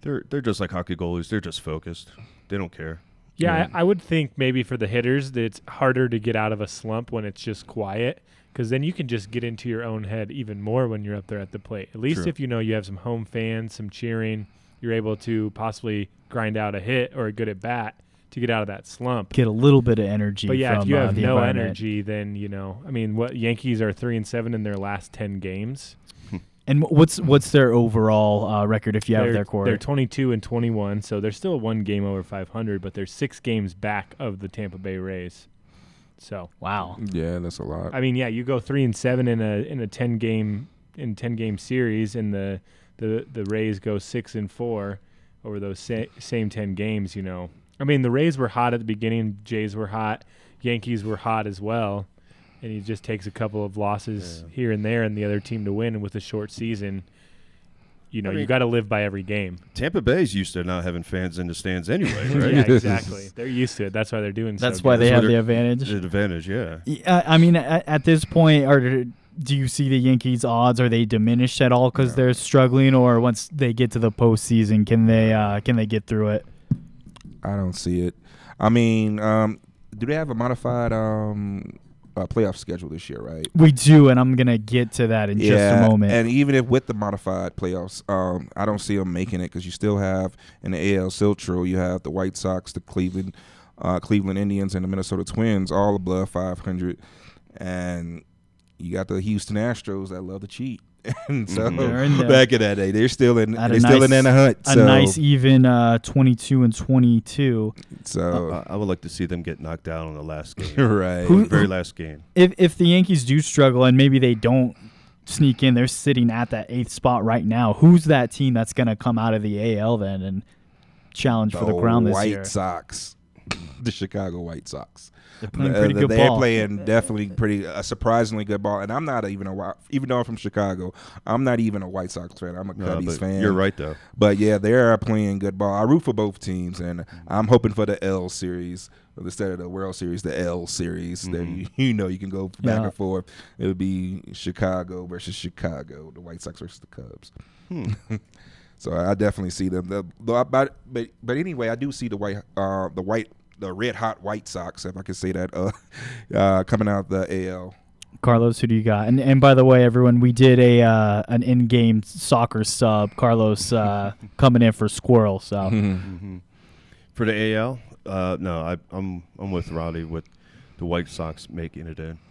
They're they're just like hockey goalies. They're just focused. They don't care. Yeah, Yeah. I, I would think maybe for the hitters that it's harder to get out of a slump when it's just quiet, because then you can just get into your own head even more when you're up there at the plate. At least True. if you know you have some home fans, some cheering, you're able to possibly grind out a hit or a good at bat to get out of that slump. Get a little bit of energy. But yeah, from, if you uh, have the no environment. energy, then you know. I mean, what Yankees are three and seven in their last ten games. And what's what's their overall uh, record if you have they're, their core? They're twenty-two and twenty-one, so they're still one game over five hundred, but they're six games back of the Tampa Bay Rays. So wow, yeah, that's a lot. I mean, yeah, you go three and seven in a in a ten game in ten game series, and the the the Rays go six and four over those sa- same ten games. You know, I mean, the Rays were hot at the beginning, Jays were hot, Yankees were hot as well. And he just takes a couple of losses yeah. here and there, and the other team to win. And with a short season, you know, I mean, you got to live by every game. Tampa Bay's used to not having fans in the stands anyway, right? Yeah, exactly. They're used to it. That's why they're doing. That's so why good. they That's have why the advantage. The advantage, yeah. yeah I mean, at, at this point, are do you see the Yankees' odds? Are they diminished at all because no. they're struggling, or once they get to the postseason, can they uh, can they get through it? I don't see it. I mean, um, do they have a modified? Um, Uh, playoff schedule this year, right? We do, and I'm gonna get to that in yeah, just a moment. And even if with the modified playoffs, um, I don't see them making it because you still have in the A L Central, you have the White Sox, the Cleveland, uh, Cleveland Indians, and the Minnesota Twins, all above five hundred, and you got the Houston Astros that love to cheat. And so mm-hmm. in back in that day, they're still in. They're nice, still in the hunt. A so. nice even uh, twenty-two and twenty-two. So uh, I would like to see them get knocked out on the last game, right? Who, the very last game. If if the Yankees do struggle and maybe they don't sneak in, they're sitting at that eighth spot right now. Who's that team that's going to come out of the A L then and challenge the for the crown this White year? White Sox, the Chicago White Sox. They're playing pretty uh, good they're ball. playing definitely pretty uh, surprisingly good ball, and I'm not even a even though I'm from Chicago, I'm not even a White Sox fan. I'm a no, Cubbies fan. You're right though. But yeah, they are playing good ball. I root for both teams, and I'm hoping for the L series instead of the World Series, the L series. Mm-hmm. That you, you know you can go back yeah. and forth. It would be Chicago versus Chicago, the White Sox versus the Cubs. Hmm. So I definitely see them. The, the, but but but anyway, I do see the white uh, the white. the red hot White Sox, if I could say that, uh, uh, coming out the A L. Carlos, who do you got? And and by the way, everyone, we did a uh, an in-game soccer sub. Carlos uh, coming in for Squirrel. So mm-hmm. for the A L, uh, no, I, I'm I'm with Roddy with the White Sox making it in.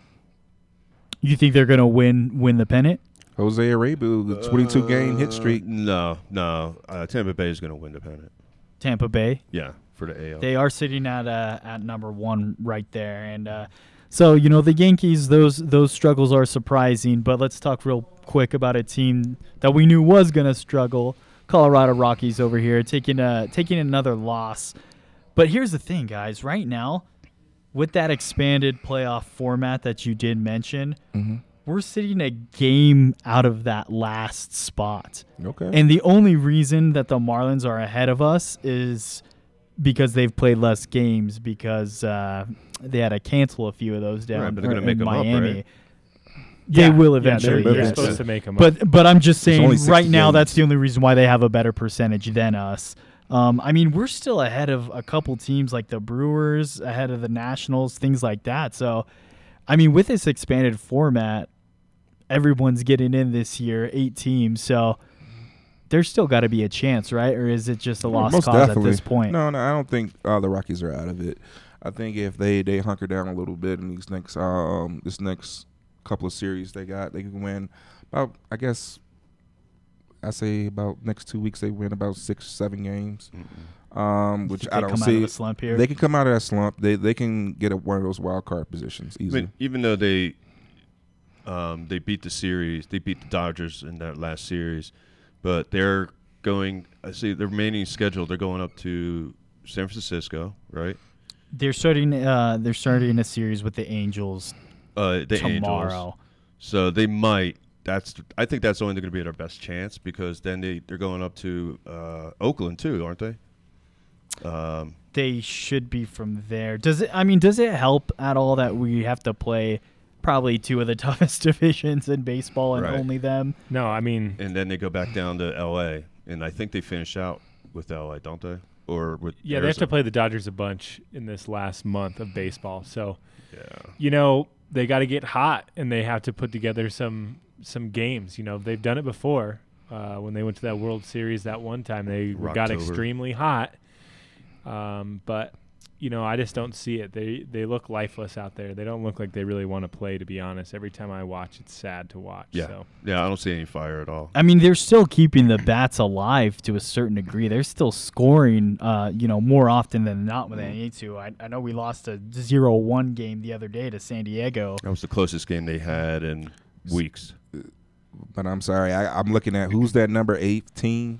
You think they're gonna win win the pennant? Jose Abreu, the twenty-two game hit streak. Uh, no, no, uh, Tampa Bay is going to win the pennant. Tampa Bay. Yeah. For the A L. They are sitting at uh, at number one right there, and uh, so you know the Yankees. Those those struggles are surprising, but let's talk real quick about a team that we knew was going to struggle. Colorado Rockies over here taking a taking another loss. But here's the thing, guys. Right now, with that expanded playoff format that you did mention, mm-hmm. we're sitting a game out of that last spot. Okay. And the only reason that the Marlins are ahead of us is because they've played less games because uh, they had to cancel a few of those down right, but they're gonna make in them Miami. Up, right? They yeah, will yeah, eventually. they're, yes. they're supposed to make them but up. but I'm just saying right now games. that's the only reason why they have a better percentage than us. Um, I mean, we're still ahead of a couple teams like the Brewers, ahead of the Nationals, things like that. So, I mean, with this expanded format, everyone's getting in this year, eight teams. So there's still got to be a chance, right? Or is it just a lost Most cause definitely. at this point? No, no, I don't think uh, the Rockies are out of it. I think if they, they hunker down a little bit in these next um this next couple of series they got, they can win about, I guess, I say about next two weeks they win about six, seven games. Mm-hmm. Um, which I don't come see. Out of a slump here? They can come out of that slump. They they can get a, one of those wild card positions easily. I mean, even though they um, they beat the series, they beat the Dodgers in that last series, but they're going. I see the remaining schedule. They're going up to San Francisco, right? They're starting. Uh, they're starting a series with the Angels uh, the tomorrow. Angels. So they might. That's. I think that's only going to be their best chance because then they they're going up to uh, Oakland too, aren't they? Um, they should be from there. Does it? I mean, does it help at all that we have to play probably two of the toughest divisions in baseball and right. only them? No, I mean, and then they go back down to L A, and I think they finish out with L A, don't they? Or with yeah, they have to Arizona? play the Dodgers a bunch in this last month of baseball. So, yeah. you know, they got to get hot and they have to put together some some games. You know, they've done it before. Uh, when they went to that World Series that one time, they Rocktober. got extremely hot. Um, but you know, I just don't see it. They they look lifeless out there. They don't look like they really want to play, to be honest. Every time I watch, it's sad to watch. Yeah, So. yeah, I don't see any fire at all. I mean, they're still keeping the bats alive to a certain degree. They're still scoring, uh, you know, more often than not when they need to. I, I know we lost a zero one game the other day to San Diego. That was the closest game they had in weeks. But I'm sorry, I, I'm looking at who's that number eight team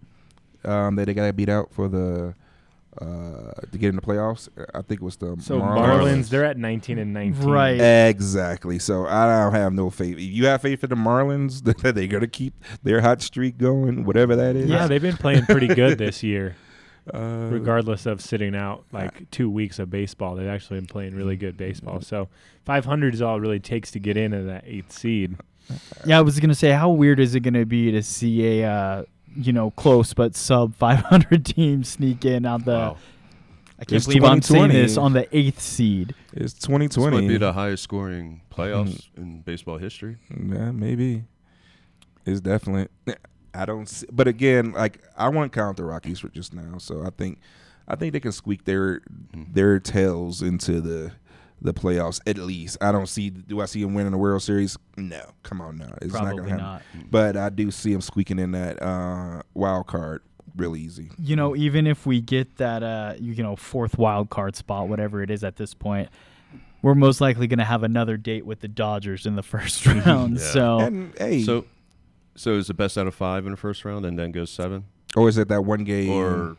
um, that they got to beat out for the uh, to get in the playoffs. I think it was the So Marlins. Marlins, they're at nineteen and nineteen. Right. Exactly. So I don't have no faith. If you have faith in the Marlins that they're gonna keep their hot streak going, whatever that is. Yeah, they've been playing pretty good this year. Uh, Regardless of sitting out like two weeks of baseball, they've actually been playing really good baseball. So five hundred is all it really takes to get into that eighth seed. Yeah, I was gonna say, how weird is it gonna be to see a uh, you know close but sub five hundred team sneak in on the? Wow. I can't It's believe I'm saying twenty twenty. this on the eighth seed. It's twenty This might twenty. be the highest scoring playoffs in baseball history. Yeah, maybe. It's definitely. I don't. See, but again, like I want to count the Rockies for just now, so I think, I think they can squeak their their tails into the the playoffs at least. I don't see. Do I see them winning the World Series? No. Come on now. It's Probably not gonna happen. not. But I do see them squeaking in that uh, wild card real easy. You know, even if we get that, uh, you know, fourth wild card spot, whatever it is at this point, we're most likely going to have another date with the Dodgers in the first round. Yeah. So, And hey, So, so is the best out of five in the first round and then goes seven? or is it that one game Or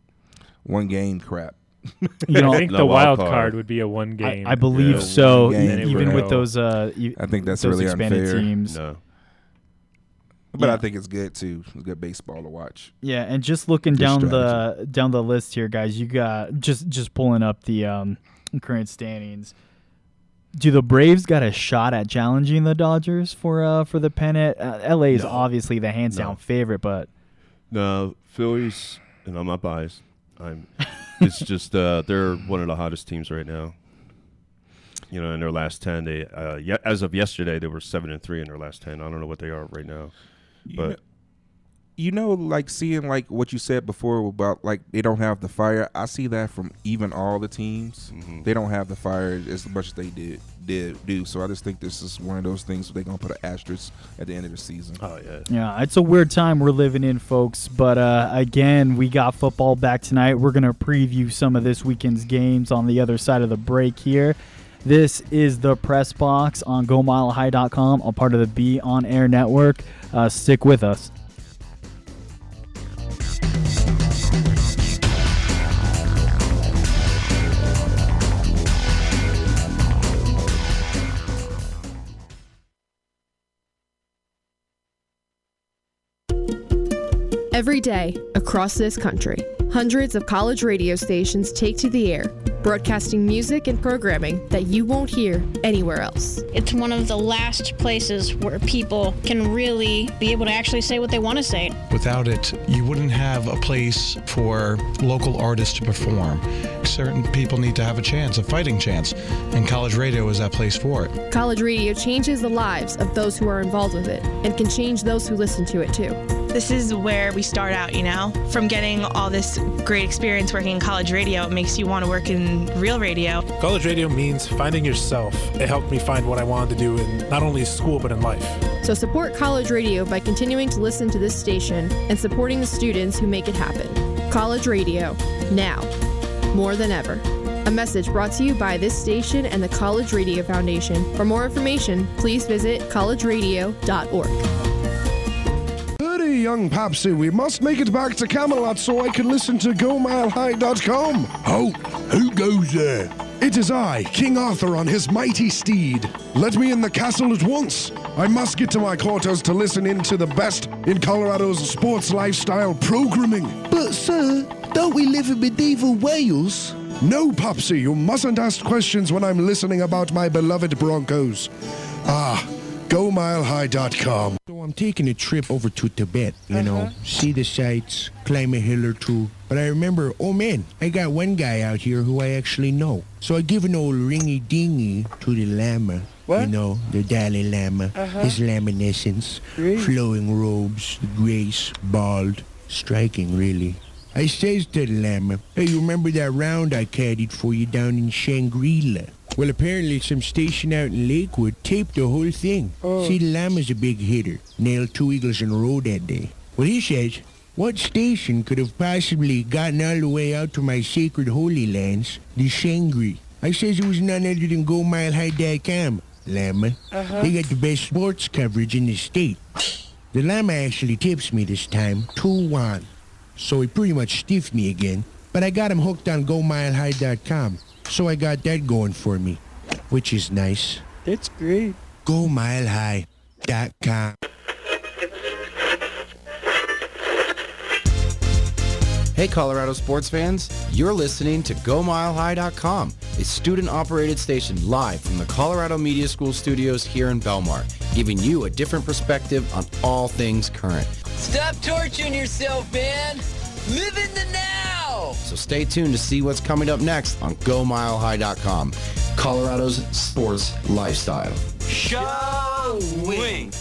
one game crap? you know, I think No, the wild wild card. card would be a one I, game. I believe Yeah, so. one e- game even for with now. those, uh, e- I think that's those really expanded unfair. teams. no. But Yeah. I think it's good too. It's good baseball to watch. Yeah, and just looking Good down strategy. the down the list here, guys, you got just just pulling up the um, current standings. Do the Braves got a shot at challenging the Dodgers for uh, for the pennant? Uh, L A is No. obviously the hands down No. favorite, but No, Phillies, and I'm not biased. I'm. It's just uh, they're one of the hottest teams right now. You know, in their last ten, they uh, ye- as of yesterday they were seven and three in their last ten. I don't know what they are right now, You but know, you know, like seeing like what you said before about like they don't have the fire. I see that from even all the teams. Mhm. They don't have the fire as much as they did did do. So I just think this is one of those things where they're gonna put an asterisk at the end of the season. oh yeah, yeah, it's a weird time we're living in, folks. But uh, again, we got football back tonight. We're gonna preview some of this weekend's games on the other side of the break here. This is the Press Box on go mile high dot com, a part of the Be On Air network. Uh, stick with us. Every day, across this country, hundreds of college radio stations take to the air, broadcasting music and programming that you won't hear anywhere else. It's one of the last places where people can really be able to actually say what they want to say. Without it, you wouldn't have a place for local artists to perform. Certain people need to have a chance, a fighting chance, and college radio is that place for it. College radio changes the lives of those who are involved with it and can change those who listen to it too. This is where we start out, you know? From getting all this great experience working in college radio, it makes you want to work in real radio. College radio means finding yourself. It helped me find what I wanted to do in not only school but in life. So support college radio by continuing to listen to this station and supporting the students who make it happen. College radio, now, more than ever. A message brought to you by this station and the College Radio Foundation. For more information, please visit college radio dot org. Hurry, young Papsy, we must make it back to Camelot so I can listen to go mile high dot com. Oh, who goes there? It is I, King Arthur on his mighty steed. Let me in the castle at once. I must get to my quarters to listen in to the best in Colorado's sports lifestyle programming. But, sir, don't we live in medieval Wales? No, Popsy, you mustn't ask questions when I'm listening about my beloved Broncos. Ah, go mile high dot com. So I'm taking a trip over to Tibet, you know, see the sights, climb a hill or two. But I remember, oh man, I got one guy out here who I actually know. So I give an old ringy-dingy to the Lama. What? You know, the Dalai Lama, Uh-huh. his laminescence, Great. flowing robes, the grace, bald, striking really. I says to the Lama, hey, you remember that round I caddied for you down in Shangri-La? Well, apparently some station out in Lakewood taped the whole thing. Oh. See, the Lama's a big hitter. Nailed two eagles in a row that day. Well, he says, what station could have possibly gotten all the way out to my sacred holy lands, the Shangri? I says it was none other than go mile high dot com, Lama. Uh-huh. They got the best sports coverage in the state. The Lama actually tips me this time, two one. So he pretty much stiffed me again, but I got him hooked on go mile high dot com. So I got that going for me, which is nice. That's great. go mile high dot com. Hey Colorado sports fans, you're listening to go mile high dot com, a student-operated station live from the Colorado Media School studios here in Belmar, giving you a different perspective on all things current. Stop torturing yourself, man. Live in the now. So stay tuned to see what's coming up next on go mile high dot com, Colorado's sports lifestyle. Showing.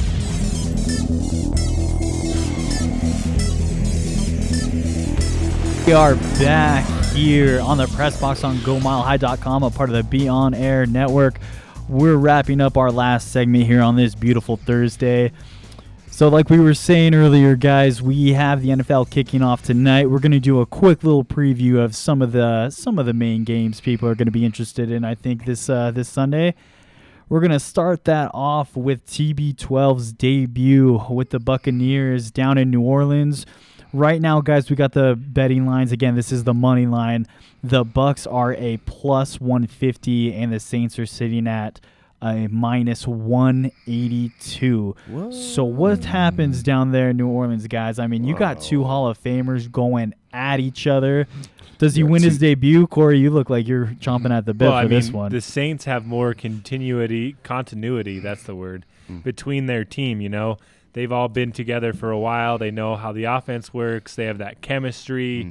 We are back here on the press box on go mile high dot com, a part of the Be On Air network. We're wrapping up our last segment here on this beautiful Thursday. So like we were saying earlier, guys, we have the N F L kicking off tonight. We're going to do a quick little preview of some of the some of the main games people are going to be interested in, I think, this uh, this Sunday. We're going to start that off with T B twelve's debut with the Buccaneers down in New Orleans. Right now, guys, we got the betting lines. Again, this is the money line. The Bucs are a plus one fifty, and the Saints are sitting at a minus one eighty-two. Whoa. So what happens down there in New Orleans, guys? I mean, you got two Hall of Famers going at each other. Does he Yeah, win two- his debut? Corey, you look like you're chomping at the bit well, for I mean, this one. the Saints have more continuity, continuity, that's the word, between their team, you know. They've all been together for a while. They know how the offense works. They have that chemistry.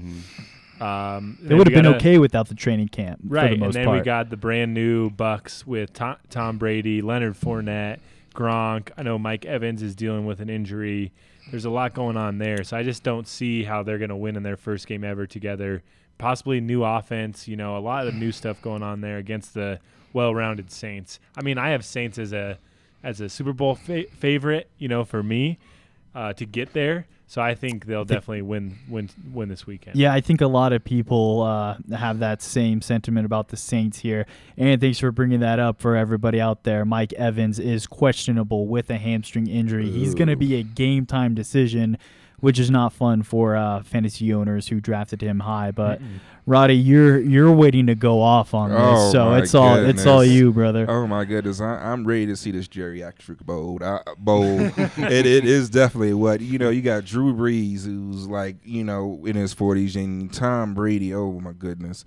Um, They then would have we been got a- okay without the training camp, right? for the most and then part. we got the brand new Bucks with Tom, Tom Brady, Leonard Fournette, Gronk. I know Mike Evans is dealing with an injury. There's a lot going on there, so I just don't see how they're going to win in their first game ever together. Possibly new offense, you know, a lot of new stuff going on there against the well-rounded Saints. I mean, I have Saints as a as a Super Bowl fa- favorite, you know, for me uh, to get there. So I think they'll definitely win win win this weekend. Yeah, I think a lot of people uh, have that same sentiment about the Saints here. And thanks for bringing that up for everybody out there. Mike Evans is questionable with a hamstring injury. Ooh. He's going to be a game-time decision, which is not fun for uh, fantasy owners who drafted him high. But Mm-mm. Roddy, you're you're waiting to go off on Oh, this, so my it's all goodness. it's all you, brother. Oh my goodness, I, I'm ready to see this geriatric bowl. I, bowl. it, it is definitely what you know. You got Drew Brees, who's like you know in his forties, and Tom Brady. Oh my goodness,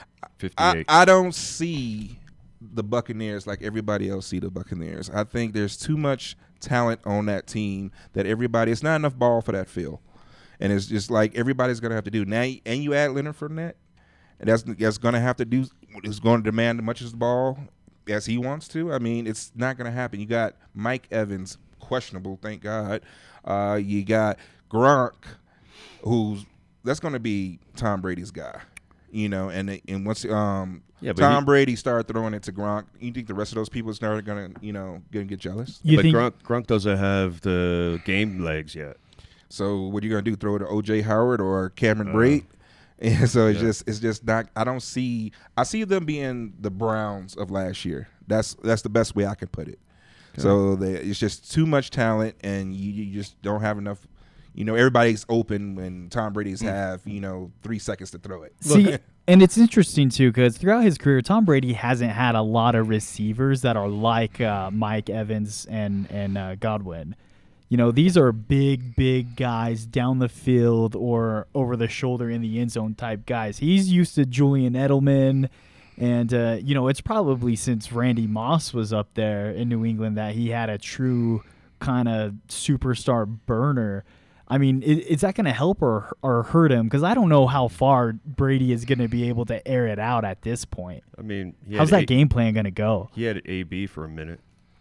I, I don't see the Buccaneers like everybody else see the Buccaneers. I think there's too much talent on that team that everybody. It's not enough ball for that field, and it's just like everybody's gonna have to do now. And you add Leonard Fournette. And that's that's going to have to do. Is going to demand as much as the ball as he wants to. I mean, it's not going to happen. You got Mike Evans, questionable, thank God. Uh, you got Gronk, who's that's going to be Tom Brady's guy. You know, and and once um Yeah, but Tom he- Brady started throwing it to Gronk, you think the rest of those people are going to you know going to get jealous? but Gronk, Gronk doesn't have the game legs yet. So what are you going to do? Throw it to O J Howard or Cameron Uh, Brate? And so it's yeah. just it's just not. I don't see. I see them being the Browns of last year. That's that's the best way I can put it. Okay. So they, it's just too much talent, and you, you just don't have enough. You know, everybody's open when Tom Brady's have you know three seconds to throw it. See, and it's interesting too because throughout his career, Tom Brady hasn't had a lot of receivers that are like uh, Mike Evans and and uh, Godwin. You know, these are big, big guys down the field or over the shoulder in the end zone type guys. He's used to Julian Edelman And, uh, you know, it's probably since Randy Moss was up there in New England that he had a true kind of superstar burner. I mean, is, is that going to help or or hurt him? Because I don't know how far Brady is going to be able to air it out at this point. I mean, how's that a- game plan going to go? He had A B for a minute,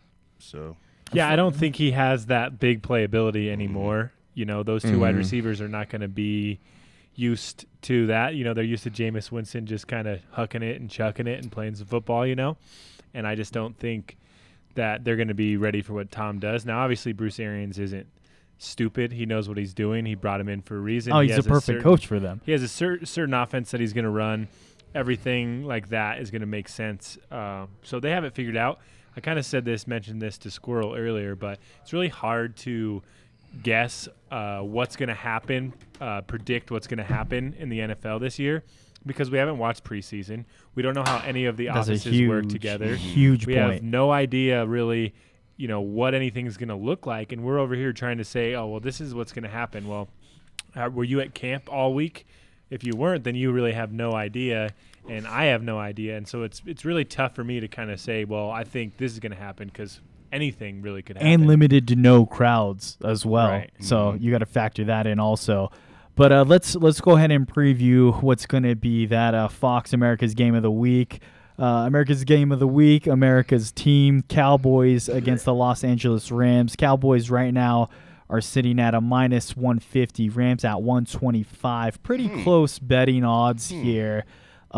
so. Yeah, I don't think he has that big playability anymore. You know, those two mm-hmm. wide receivers are not going to be used to that. You know, they're used to Jameis Winston just kind of hucking it and chucking it and playing some football, you know. And I just don't think that they're going to be ready for what Tom does. Now, obviously, Bruce Arians isn't stupid. He knows what he's doing. He brought him in for a reason. Oh, he he's a perfect a certain, coach for them. He has a cer- certain offense that he's going to run. Everything like that is going to make sense. Uh, so they have it figured out. I kind of said this, mentioned this to Squirrel earlier, but it's really hard to guess uh, what's going to happen, uh, predict what's going to happen in the N F L this year because we haven't watched preseason. We don't know how any of the That's offices huge, work together. Huge we point. have no idea really, you know, what anything's going to look like, and we're over here trying to say, oh, well, this is what's going to happen. Well, uh, were you at camp all week? If you weren't, then you really have no idea, and I have no idea. And so it's it's really tough for me to kind of say, well, I think this is going to happen because anything really could happen. And limited to no crowds as well. Right. So Mm-hmm. you got to factor that in also. But uh, let's let's go ahead and preview what's going to be that uh, Fox America's Game of the Week. Uh, America's Game of the Week, America's team, Cowboys against the Los Angeles Rams. Cowboys right now are sitting at a minus one fifty, Rams at one twenty-five. Pretty hmm. close betting odds hmm. here.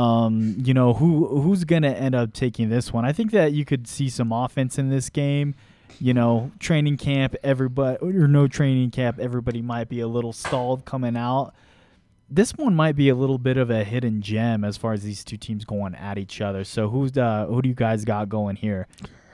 Um, you know, who who's going to end up taking this one? I think that you could see some offense in this game. You know, training camp, everybody, or no training camp, everybody might be a little stalled coming out. This one might be a little bit of a hidden gem as far as these two teams going at each other. So who's uh, who do you guys got going here?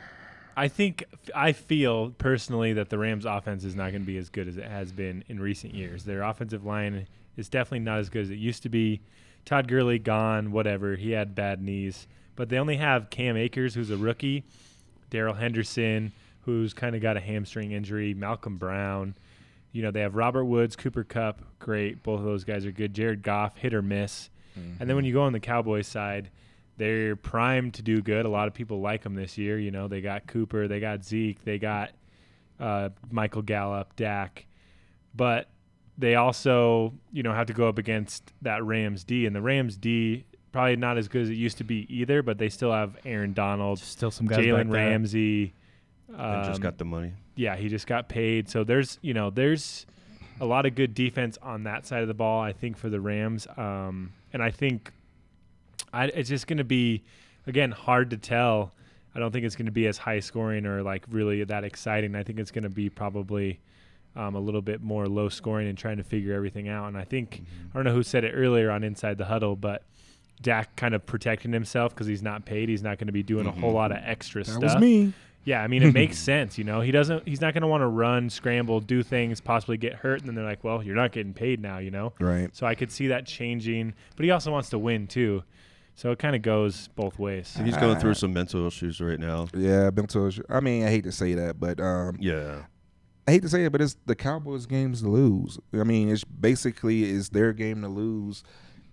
I think I feel personally that the Rams' offense is not going to be as good as it has been in recent years. Their offensive line is definitely not as good as it used to be. Todd Gurley gone, whatever. He had bad knees. But they only have Cam Akers, who's a rookie, Darrell Henderson, who's kind of got a hamstring injury, Malcolm Brown. You know, they have Robert Woods, Cooper Kupp, great. Both of those guys are good. Jared Goff, hit or miss. Mm-hmm. And then when you go on the Cowboys side, they're primed to do good. A lot of people like them this year. You know, they got Cooper, they got Zeke, they got uh, Michael Gallup, Dak. But they also, you know, have to go up against that Rams D. And the Rams D, probably not as good as it used to be either, but they still have Aaron Donald, still some guys Jalen back there. Ramsey. And Um, just got the money. Yeah, he just got paid. So there's, you know, there's a lot of good defense on that side of the ball, I think, for the Rams. Um, and I think I, it's just going to be, again, hard to tell. I don't think it's going to be as high scoring or like really that exciting. I think it's going to be probably um, a little bit more low scoring and trying to figure everything out. And I think, mm-hmm. I don't know who said it earlier on Inside the Huddle, but Dak kind of protecting himself because he's not paid. He's not going to be doing mm-hmm. a whole lot of extra that stuff. That was me. Yeah, I mean, it makes sense, you know. He doesn't. He's not going to want to run, scramble, do things, possibly get hurt, and then they're like, well, you're not getting paid now, you know. Right. So I could see that changing, but he also wants to win too. So it kind of goes both ways. He's going through some mental issues right now. Yeah, mental issues. I mean, I hate to say that, but um, yeah, I hate to say it, but it's the Cowboys' games to lose. I mean, it's basically it's their game to lose.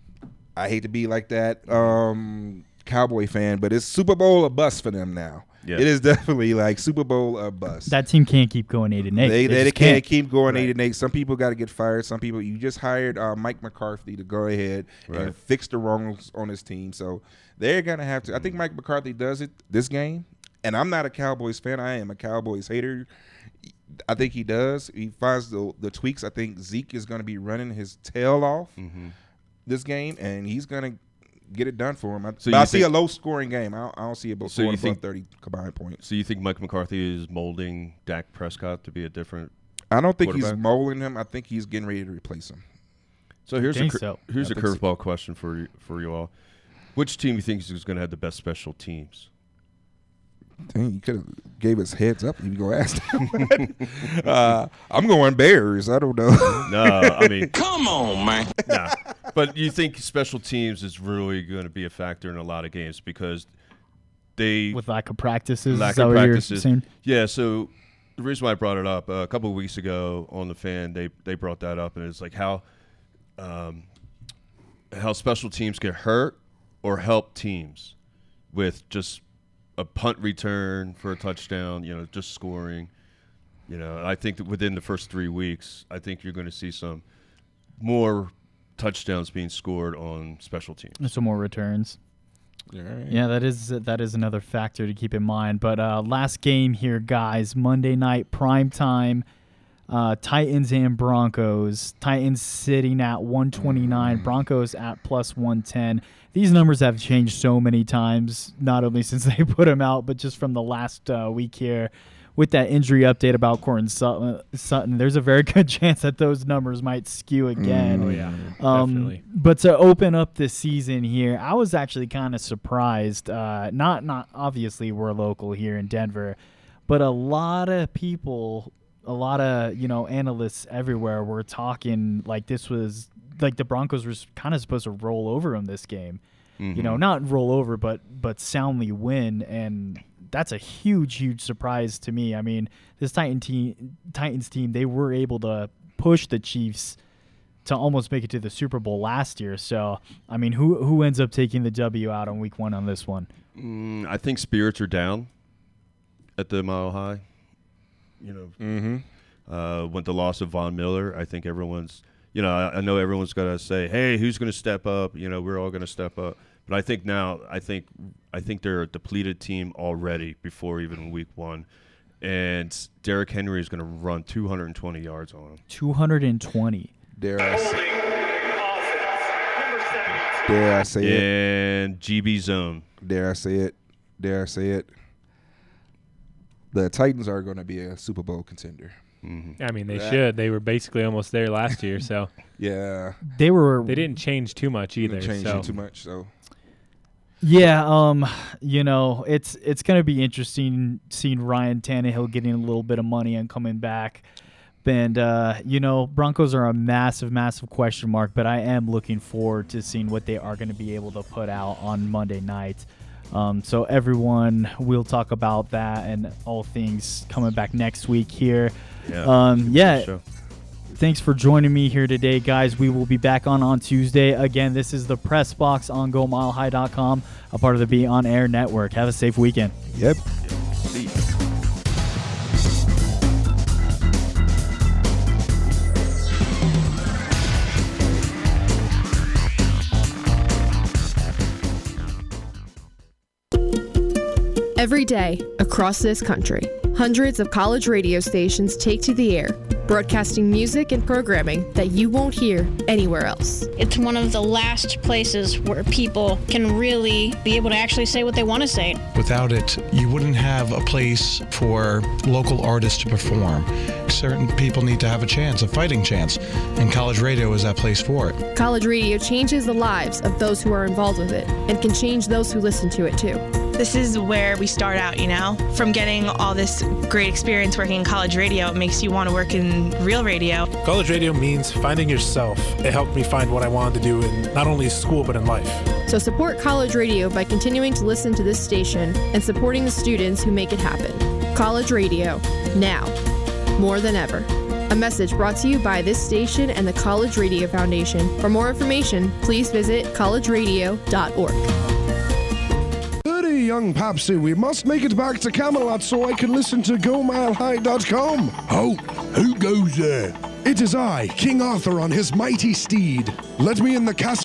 I hate to be like that um, Cowboy fan, but it's Super Bowl or bust for them now. Yeah. It is definitely like Super Bowl or bust. That team can't keep going eight and eight. They, they, they, they can't. can't keep going right. eight and eight. Some people got to get fired. Some people you just hired uh, Mike McCarthy to go ahead right. and fix the wrongs on his team. So they're gonna have to. I think Mike McCarthy does it this game. And I'm not a Cowboys fan. I am a Cowboys hater. I think he does. He finds the the tweaks. I think Zeke is going to be running his tail off mm-hmm. this game, and he's going to get it done for him. I, So but you I see think- a low-scoring game. I don't, I don't see it So scoring you above think- thirty combined points. So you think Mike McCarthy is molding Dak Prescott to be a different? I don't think he's quarterback? molding him. I think he's getting ready to replace him. So here's a think cur- so. here's I a think so. curveball question for you, for you all. Which team you think is going to have the best special teams? Dang, you could have gave us heads up if you go ask him. uh, I'm going Bears. I don't know. No, I mean, Come on, man. nah. But you think special teams is really going to be a factor in a lot of games because they With lack of practices. lack is that of what you're practices. saying? Yeah, so the reason why I brought it up uh, a couple of weeks ago on the fan, they they brought that up, and it's like how um, how special teams get hurt or help teams. with just a punt return for a touchdown, you know, just scoring. You know, I think that within the first three weeks, I think you're going to see some more touchdowns being scored on special teams. And some more returns. Right. Yeah, that is that is another factor to keep in mind. But uh, last game here, guys, Monday night prime time, uh, Titans and Broncos. Titans sitting at one twenty-nine, mm. Broncos at plus one ten. These numbers have changed so many times, not only since they put them out, but just from the last uh, week here. With that injury update about Courtland Sutton, Sutton, there's a very good chance that those numbers might skew again. Mm, oh, yeah, um, definitely. But to open up the season here, I was actually kind of surprised. Uh, not, not obviously we're local here in Denver, but a lot of people, a lot of you know analysts everywhere were talking like this was like the Broncos were kind of supposed to roll over them this game. Mm-hmm. You know, not roll over, but but soundly win and. That's a huge, huge surprise to me. I mean, this Titan team, Titans team, they were able to push the Chiefs to almost make it to the Super Bowl last year. So, I mean, who who ends up taking the W out on week one on this one? Mm, I think spirits are down at the Mile High. You know, mm-hmm. uh, with the loss of Von Miller, I think everyone's, you know, I, I know everyone's got to say, hey, who's going to step up? You know, we're all going to step up. But I think now, I think I think they're a depleted team already before even week one. And Derrick Henry is going to run two hundred twenty yards on him. two hundred twenty. Dare I say, Dare I say it? And G B zone. Dare I say it? Dare I say it? The Titans are going to be a Super Bowl contender. Mm-hmm. I mean, they that. should. They were basically almost there last year, so yeah, they were. They didn't change too much either. They didn't change so. too much, so. Yeah, um, you know, it's it's gonna be interesting seeing Ryan Tannehill getting a little bit of money and coming back. And uh, you know, Broncos are a massive, massive question mark, but I am looking forward to seeing what they are going to be able to put out on Monday night. Um, so everyone, we'll talk about that and all things coming back next week here. Yeah. Um, yeah. Sure. Thanks for joining me here today, guys. We will be back on on Tuesday. Again, this is the Press Box on go mile high dot com, a part of the Be On Air network. Have a safe weekend. Yep. See you. Every day, across this country, hundreds of college radio stations take to the air, broadcasting music and programming that you won't hear anywhere else. It's one of the last places where people can really be able to actually say what they want to say. Without it, you wouldn't have a place for local artists to perform. Certain people need to have a chance, a fighting chance, and college radio is that place for it. College radio changes the lives of those who are involved with it and can change those who listen to it too. This is where we start out, you know? From getting all this great experience working in college radio, it makes you want to work in real radio. College radio means finding yourself. It helped me find what I wanted to do in not only school, but in life. So support college radio by continuing to listen to this station and supporting the students who make it happen. College radio, now, more than ever. A message brought to you by this station and the College Radio Foundation. For more information, please visit college radio dot org. Young Papsy, we must make it back to Camelot so I can listen to go mile high dot com. How? Who goes there? It is I, King Arthur on his mighty steed. Let me in the castle.